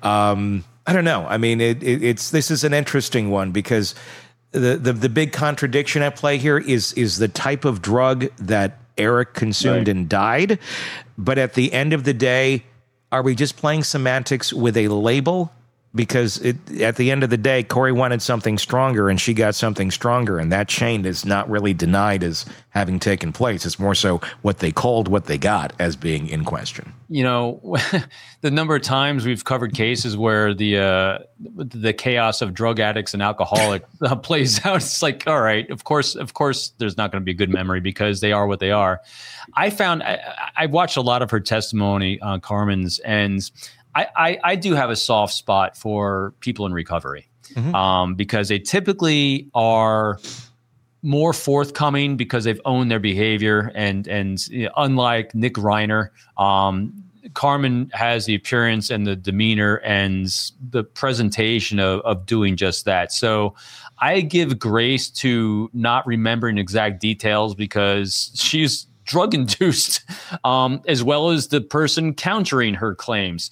Um, I don't know. I mean, it, it, it's this is an interesting one because the, the the big contradiction at play here is is the type of drug that Eric consumed right. and died. But at the end of the day, are we just playing semantics with a label? because it, at the end of the day, Corey wanted something stronger and she got something stronger. And that chain is not really denied as having taken place. It's more so what they called what they got as being in question. You know, the number of times we've covered cases where the uh, the chaos of drug addicts and alcoholics uh, plays out. It's like, all right, of course, of course, there's not going to be a good memory because they are what they are. I found I, I watched a lot of her testimony, uh, Carmen's, and I, I, I do have a soft spot for people in recovery, mm-hmm. um, because they typically are more forthcoming because they've owned their behavior. And and you know, unlike Nick Reiner, um, Carmen has the appearance and the demeanor and the presentation of, of doing just that. So I give grace to not remembering exact details because she's drug induced, um, as well as the person countering her claims.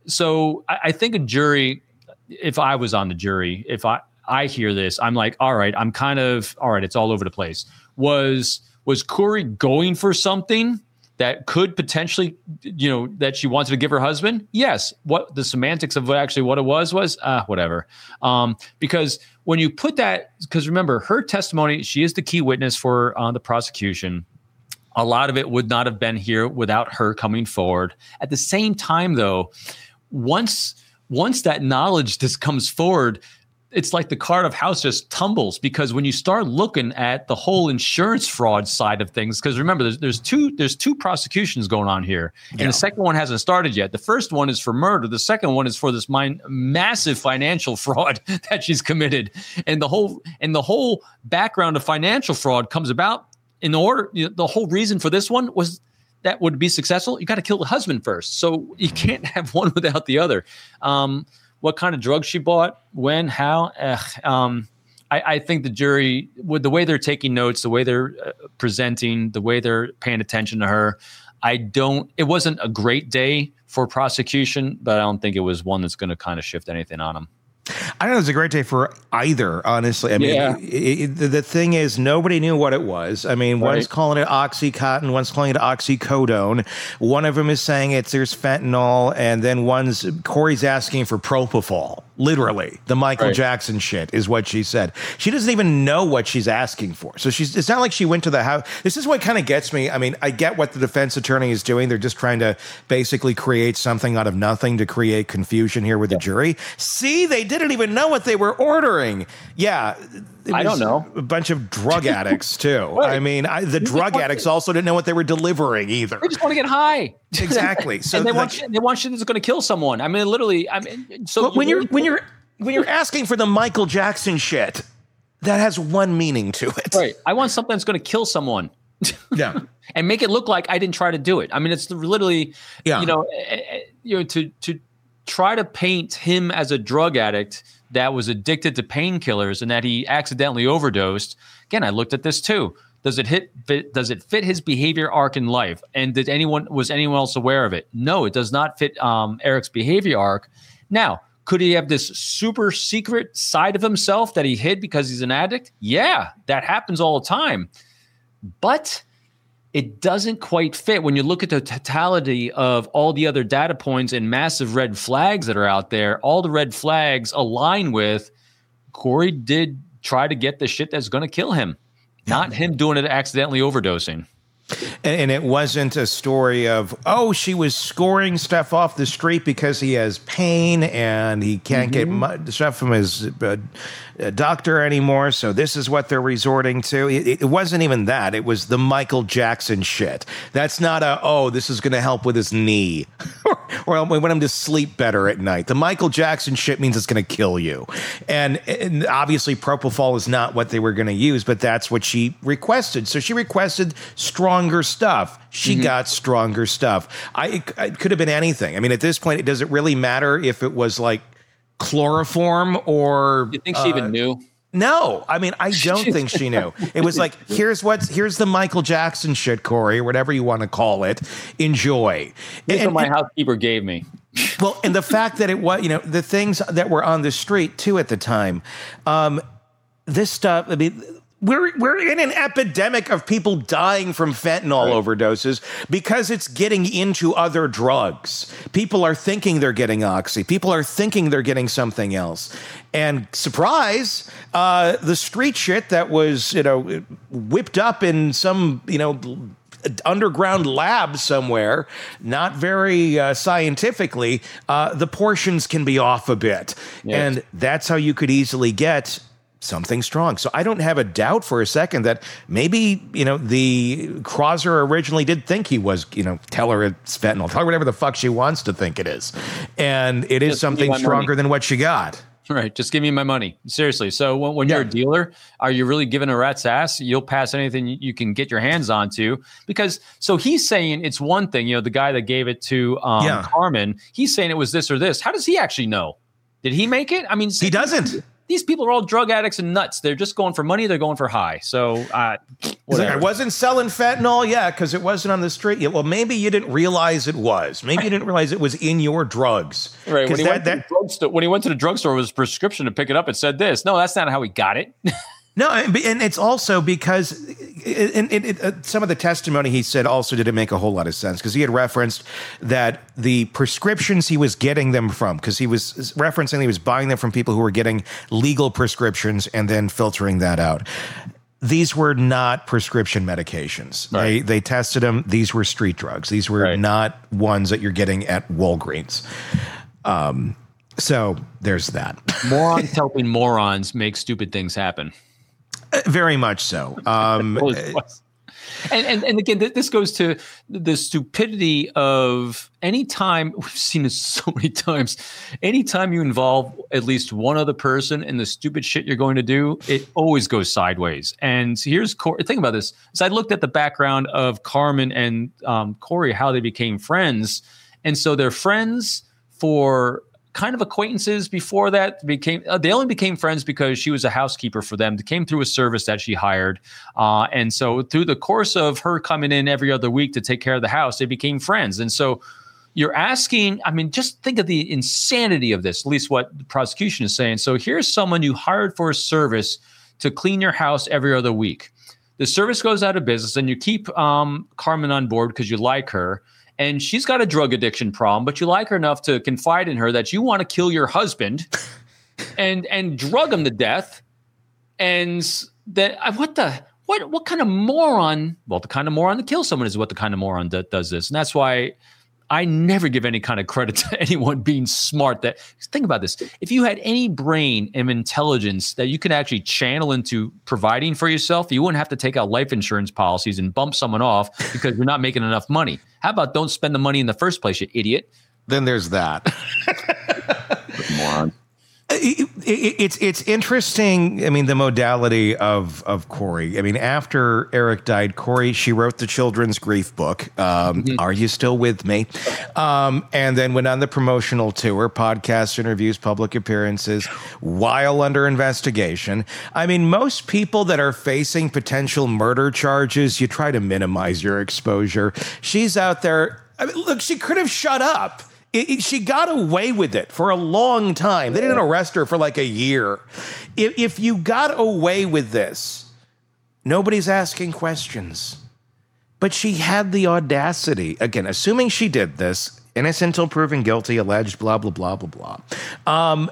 So I, I think a jury, if I was on the jury, if I, I hear this, I'm like, all right, I'm kind of, all right, it's all over the place. Was was Corey going for something that could potentially, you know, that she wanted to give her husband? Yes. What the semantics of what actually what it was was, uh, whatever. Um, because when you put that, because remember, her testimony, she is the key witness for uh, the prosecution. A lot of it would not have been here without her coming forward. At the same time, though, once once that knowledge just comes forward, it's like the cart of house just tumbles, because when you start looking at the whole insurance fraud side of things, because remember, there's, there's two there's two prosecutions going on here, and yeah. the second one hasn't started yet. The first one is for murder. The second one is for this mine, massive financial fraud that she's committed, and the whole and the whole background of financial fraud comes about in order. You know, the whole reason for this one was that would be successful, you got to kill the husband first. So you can't have one without the other. Um, what kind of drugs she bought, when, how? Ugh, um, I, I think the jury, with the way they're taking notes, the way they're uh, presenting, the way they're paying attention to her, I don't, it wasn't a great day for prosecution, but I don't think it was one that's going to kind of shift anything on them. I don't know. It was a great day for either, honestly. I mean, yeah. it, it, the, the thing is, nobody knew what it was. I mean, right. One's calling it Oxycontin, one's calling it oxycodone. One of them is saying it's there's fentanyl, and then one's Corey's asking for propofol. Literally, the Michael right. Jackson shit is what she said. She doesn't even know what she's asking for. So she's. It's not like she went to the house. This is what kind of gets me. I mean, I get what the defense attorney is doing. They're just trying to basically create something out of nothing to create confusion here with yeah. the jury. See, they didn't even know what they were ordering. Yeah. I don't know. A bunch of drug addicts, too. Right. I mean, I, the drug addicts to, also didn't know what they were delivering either. They just want to get high. Exactly. So and they like, want shit, they want shit that's going to kill someone. I mean, literally. I mean, so when you're when you're when you're asking for the Michael Jackson shit, that has one meaning to it. Right. I want something that's going to kill someone. Yeah. And make it look like I didn't try to do it. I mean, it's literally, yeah. you know, you know, to to try to paint him as a drug addict that was addicted to painkillers and that he accidentally overdosed. Again, I looked at this too. Does it hit? Fit, does it fit his behavior arc in life? And did anyone was anyone else aware of it? No, it does not fit um, Eric's behavior arc. Now, could he have this super secret side of himself that he hid because he's an addict? Yeah, that happens all the time. But it doesn't quite fit when you look at the totality of all the other data points and massive red flags that are out there. All the red flags align with Corey did try to get the shit that's going to kill him, not him doing it accidentally overdosing. And, and it wasn't a story of, oh, she was scoring stuff off the street because he has pain and he can't mm-hmm. get mu- stuff from his uh, doctor anymore, so this is what they're resorting to. It, it wasn't even that. It was the Michael Jackson shit. That's not a, oh, this is going to help with his knee. Or we want him to sleep better at night. The Michael Jackson shit means it's going to kill you. And, and obviously propofol is not what they were going to use, but that's what she requested. So she requested stronger stuff. She mm-hmm. got stronger stuff. I, it, it could have been anything. I mean, at this point, it doesn't really matter if it was like chloroform or... You think she uh, even knew? No, I mean, I don't think she knew. It was like, here's what's here's the Michael Jackson shit, Corey, or whatever you want to call it. Enjoy. That's and, what my and, housekeeper gave me. Well, and the fact that it was, you know, the things that were on the street too at the time, um, this stuff. I mean, We're we're in an epidemic of people dying from fentanyl right. overdoses because it's getting into other drugs. People are thinking they're getting oxy. People are thinking they're getting something else. And surprise, uh, the street shit that was, you know, whipped up in some, you know, underground lab somewhere, not very uh, scientifically, uh, the portions can be off a bit. Yes. And that's how you could easily get something strong. So I don't have a doubt for a second that maybe, you know, the Crosser originally did think he was, you know, tell her it's fentanyl, tell her whatever the fuck she wants to think it is. And it is Just something stronger money. than what she got. Right. Just give me my money. Seriously. So when, when yeah. you're a dealer, are you really giving a rat's ass? You'll pass anything you can get your hands onto, because so he's saying it's one thing, you know, the guy that gave it to um, yeah. Carmen, he's saying it was this or this. How does he actually know? Did he make it? I mean, he doesn't. These people are all drug addicts and nuts. They're just going for money. They're going for high. So uh, I wasn't selling fentanyl. Yeah, because it wasn't on the street. Yeah, well, maybe you didn't realize it was. Maybe you didn't realize it was in your drugs. Right. When he, that, went to that, the drugstore, when he went to the drugstore with his prescription to pick it up, it said this. No, that's not how he got it. No, and it's also because in, in, in, uh, some of the testimony he said also didn't make a whole lot of sense, because he had referenced that the prescriptions he was getting them from, because he was referencing he was buying them from people who were getting legal prescriptions and then filtering that out. These were not prescription medications. Right. They, they tested them. These were street drugs. These were right. not ones that you're getting at Walgreens. Um, so there's that. Morons helping morons make stupid things happen. Very much so. Um, and, and and again, th- this goes to the stupidity of any time. We've seen this so many times. Anytime you involve at least one other person in the stupid shit you're going to do, it always goes sideways. And here's Corey. Think about this. As I looked at the background of Carmen and um, Corey, how they became friends. And so they're friends for kind of acquaintances before that. Became uh, they only became friends because she was a housekeeper for them. They came through a service that she hired. Uh, and so through the course of her coming in every other week to take care of the house, they became friends. And so you're asking, I mean, just think of the insanity of this, at least what the prosecution is saying. So here's someone you hired for a service to clean your house every other week. The service goes out of business and you keep um, Carmen on board because you like her. And she's got a drug addiction problem, but you like her enough to confide in her that you want to kill your husband and and drug him to death. And that what the what what kind of moron? Well, the kind of moron to kill someone is what the kind of moron that does this. And that's why I never give any kind of credit to anyone being smart. That think about this. If you had any brain and intelligence that you could actually channel into providing for yourself, you wouldn't have to take out life insurance policies and bump someone off because you're not making enough money. How about don't spend the money in the first place, you idiot? Then there's that. Moron. It, it, it's it's interesting. I mean, the modality of of Corey. I mean, after Eric died, Corey, she wrote the children's grief book. Um, mm-hmm. Are You Still With Me? Um, and then went on the promotional tour, podcast interviews, public appearances, while under investigation. I mean, most people that are facing potential murder charges, you try to minimize your exposure. She's out there. I mean, look, she could have shut up. It, it, she got away with it for a long time. They didn't arrest her for like a year. If, if you got away with this, nobody's asking questions. But she had the audacity, again, assuming she did this, innocent until proven guilty, alleged, blah, blah, blah, blah, blah. Um,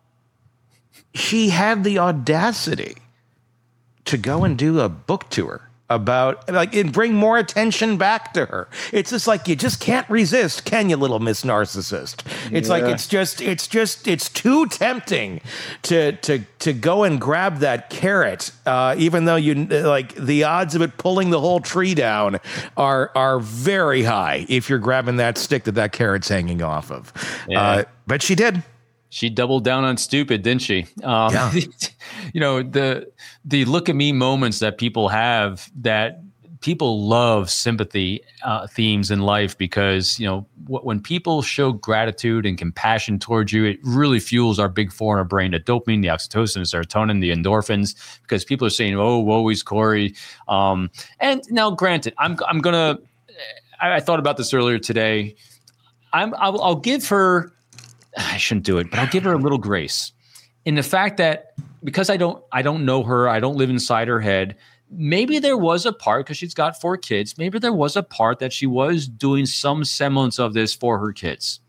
she had the audacity to go and do a book tour about, like, and bring more attention back to her. It's just like, you just can't resist, can you, little Miss Narcissist? It's yeah. like, it's just, it's just, it's too tempting to to to go and grab that carrot, uh, even though you, like, the odds of it pulling the whole tree down are are very high if you're grabbing that stick that that carrot's hanging off of. Yeah. Uh, but she did. She doubled down on stupid, didn't she? Um, yeah. You know, the the look at me moments that people have, that people love sympathy uh, themes in life, because, you know, w- when people show gratitude and compassion towards you, it really fuels our big four in our brain, the dopamine, the oxytocin, the serotonin, the endorphins, because people are saying, oh, woe is Corey. Um, and now, granted, I'm I'm going to, I, I thought about this earlier today. I'm I'll, I'll give her, I shouldn't do it, but I'll give her a little grace in the fact that because I don't I don't know her, I don't live inside her head. Maybe there was a part, because she's got four kids, maybe there was a part that she was doing some semblance of this for her kids.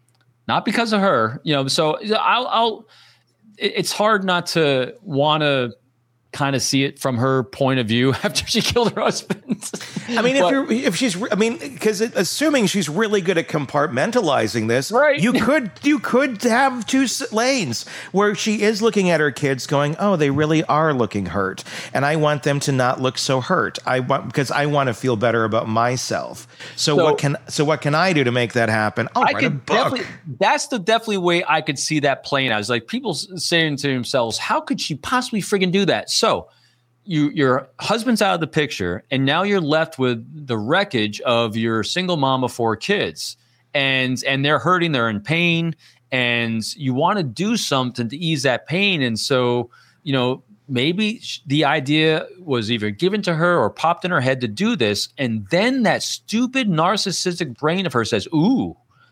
Not because of her, you know. So I'll, I'll it's hard not to want to kind of see it from her point of view after she killed her husband. I mean, but, if you're, if she's, I mean, because assuming she's really good at compartmentalizing this, right. you could you could have two lanes where she is looking at her kids, going, "Oh, they really are looking hurt, and I want them to not look so hurt. I want because I want to feel better about myself. So, so what can so what can I do to make that happen? Oh, I write a could book." definitely, that's the definitely way I could see that playing out. It's like people saying to themselves, "How could she possibly friggin' do that?" So you, your husband's out of the picture, and now you're left with the wreckage of your single mom of four kids, and and they're hurting, they're in pain, and you want to do something to ease that pain. And so, you know, maybe the idea was either given to her or popped in her head to do this, and then that stupid narcissistic brain of hers says, "Ooh,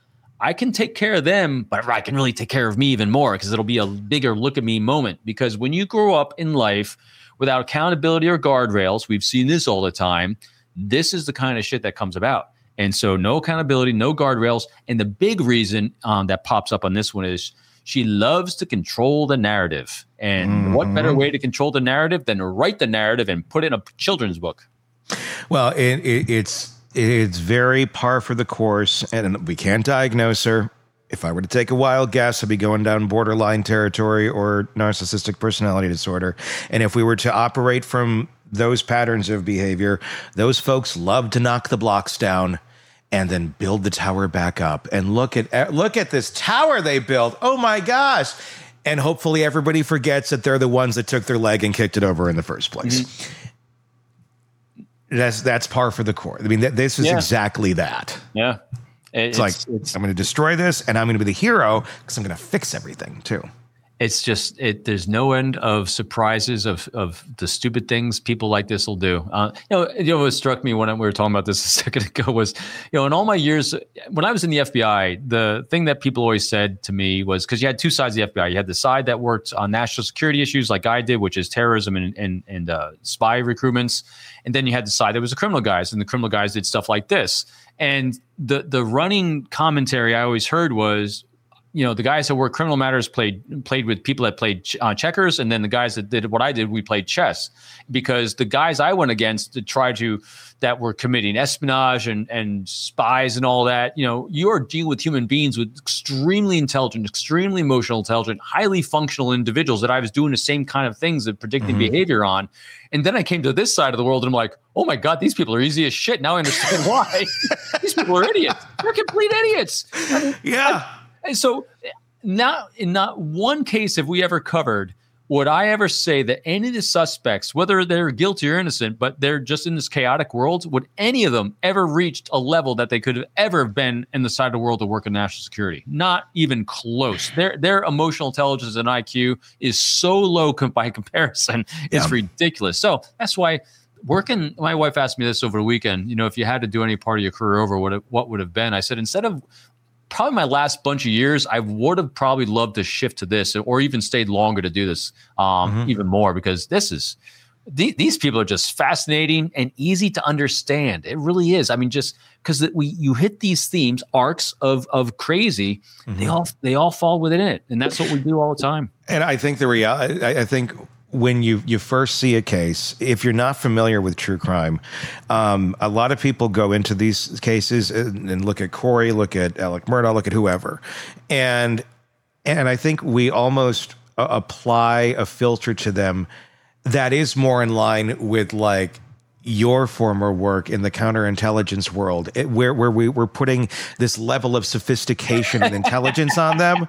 I can take care of them, but I can really take care of me even more, because it'll be a bigger look at me moment." Because when you grow up in life without accountability or guardrails, we've seen this all the time, this is the kind of shit that comes about. And so no accountability, no guardrails. And the big reason um, that pops up on this one is she loves to control the narrative. And mm-hmm. what better way to control the narrative than to write the narrative and put it in a children's book? Well, it, it, it's it's very par for the course, and we can't diagnose her. If I were to take a wild guess, I'd be going down borderline territory or narcissistic personality disorder. And if we were to operate from those patterns of behavior, those folks love to knock the blocks down and then build the tower back up. And look at look at this tower they built. Oh my gosh. And hopefully everybody forgets that they're the ones that took their leg and kicked it over in the first place. Mm-hmm. That's that's par for the course. I mean, th- this is yeah. exactly that. Yeah. It's, it's like, it's, I'm going to destroy this, and I'm going to be the hero because I'm going to fix everything too. It's just, it. There's no end of surprises of of the stupid things people like this will do. Uh, you know, you know what struck me when we were talking about this a second ago was, you know, in all my years, when I was in the F B I, the thing that people always said to me was, because you had two sides of the F B I. You had the side that worked on national security issues like I did, which is terrorism and and, and uh, spy recruitments. And then you had the side that was the criminal guys, and the criminal guys did stuff like this. And the the running commentary I always heard was, you know, the guys that were criminal matters played played with people that played ch- uh, checkers, and then the guys that did what I did, we played chess. Because the guys I went against to try to that were committing espionage and and spies and all that, you know, you're dealing with human beings with extremely intelligent, extremely emotional intelligent, highly functional individuals that I was doing the same kind of things that predicting mm-hmm. behavior on. And then I came to this side of the world and I'm like, oh my God, these people are easy as shit. Now I understand why. These people are idiots. They're complete idiots. I mean, yeah. I, so not in not one case have we ever covered would I ever say that any of the suspects, whether they're guilty or innocent, but they're just in this chaotic world, would any of them ever reached a level that they could have ever been in the side of the world to work in national security? Not even close. Their their emotional intelligence and I Q is so low com- by comparison. It's yeah. ridiculous. So that's why working, my wife asked me this over the weekend, you know, if you had to do any part of your career over, what, it, what would have been? I said, instead of probably my last bunch of years, I would have probably loved to shift to this or even stayed longer to do this um, mm-hmm. even more, because this is, th- these people are just fascinating and easy to understand. It really is. I mean, just because we you hit these themes, arcs of of crazy, mm-hmm. they all they all fall within it. And that's what we do all the time. And I think the reality, I, I think when you, you first see a case, if you're not familiar with true crime, um, a lot of people go into these cases and, and look at Corey, look at Alec Murdaugh, look at whoever. And and I think we almost uh, apply a filter to them that is more in line with like your former work in the counterintelligence world, it, where, where we were putting this level of sophistication and intelligence on them.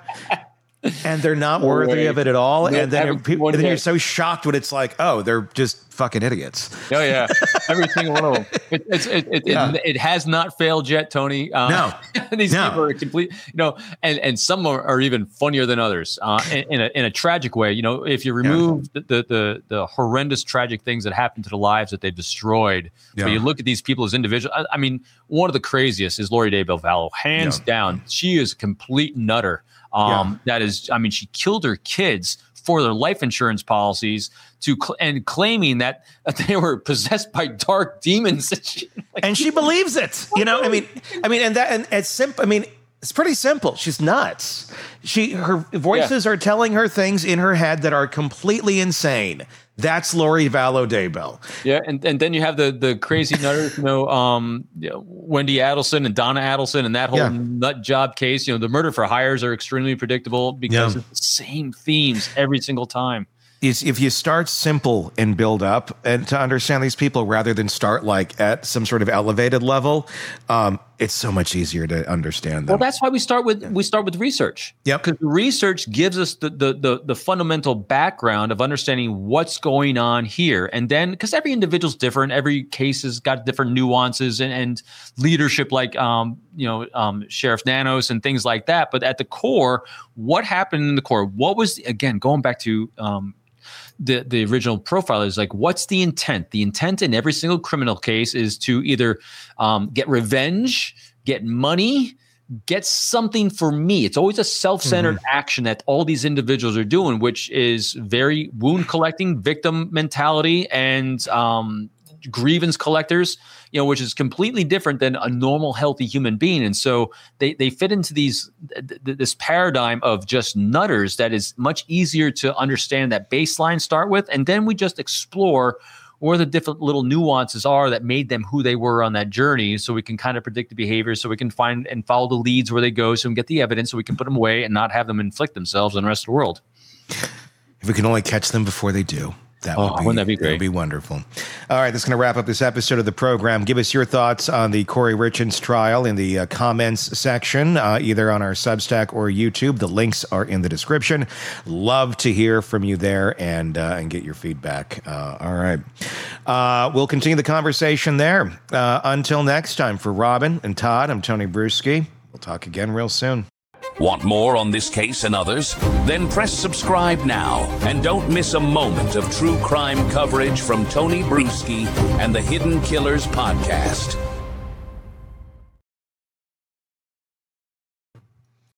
And they're not no worthy way. of it at all. No, and then, every, people, and then you're so shocked when it's like, oh, they're just fucking idiots. Oh, yeah. Every single one of them. It, it's, it, it, yeah. it, it has not failed yet, Tony. Uh, no. These no. people are complete, you know, and, and some are, are even funnier than others uh, in, in, a, in a tragic way. You know, if you remove yeah. the, the, the horrendous, tragic things that happen to the lives that they've destroyed, yeah. but you look at these people as individuals. I, I mean, one of the craziest is Lori Dae Belvallo. Hands yeah. down. She is a complete nutter. Um, yeah. That is, I mean, she killed her kids for their life insurance policies to cl- and claiming that they were possessed by dark demons. And she, like, and she believes it. You know, I mean, I mean, and that, and it's simple. I mean, it's pretty simple. She's nuts. She, her voices yeah. are telling her things in her head that are completely insane. That's Lori Vallow Daybell. Yeah, and, and then you have the the crazy nutters, you know, um, you know, Wendy Adelson and Donna Adelson and that whole yeah. nut job case. You know, the murder for hires are extremely predictable because yeah. it's the same themes every single time. Is if you start simple and build up and to understand these people rather than start like at some sort of elevated level, um, it's so much easier to understand them. Well, that's why we start with we start with research. Yep. Because research gives us the, the the the fundamental background of understanding what's going on here, and then because every individual's different, every case has got different nuances and, and leadership, like um you know um Sheriff Nanos and things like that. But at the core, what happened in the core? What was again going back to um. The, the original profile is like, what's the intent? The intent in every single criminal case is to either um, get revenge, get money, get something for me. It's always a self-centered mm-hmm. action that all these individuals are doing, which is very wound collecting, victim mentality, and um, grievance collectors, you know, which is completely different than a normal, healthy human being. And so they they fit into these th- this paradigm of just nutters that is much easier to understand that baseline start with, and then we just explore where the different little nuances are that made them who they were on that journey, so we can kind of predict the behavior, so we can find and follow the leads where they go, so we can get the evidence, so we can put them away and not have them inflict themselves on the rest of the world. If we can only catch them before they do. That oh, would be, wouldn't that be great? That would be wonderful. All right, that's going to wrap up this episode of the program. Give us your thoughts on the Corey Richins trial in the uh, comments section, uh, either on our Substack or YouTube. The links are in the description. Love to hear from you there and uh, and get your feedback. Uh, all right. Uh, we'll continue the conversation there. Uh, until next time, for Robin and Todd, I'm Tony Bruschi. We'll talk again real soon. Want more on this case and others? Then press subscribe now and don't miss a moment of true crime coverage from Tony Bruschi and the Hidden Killers podcast.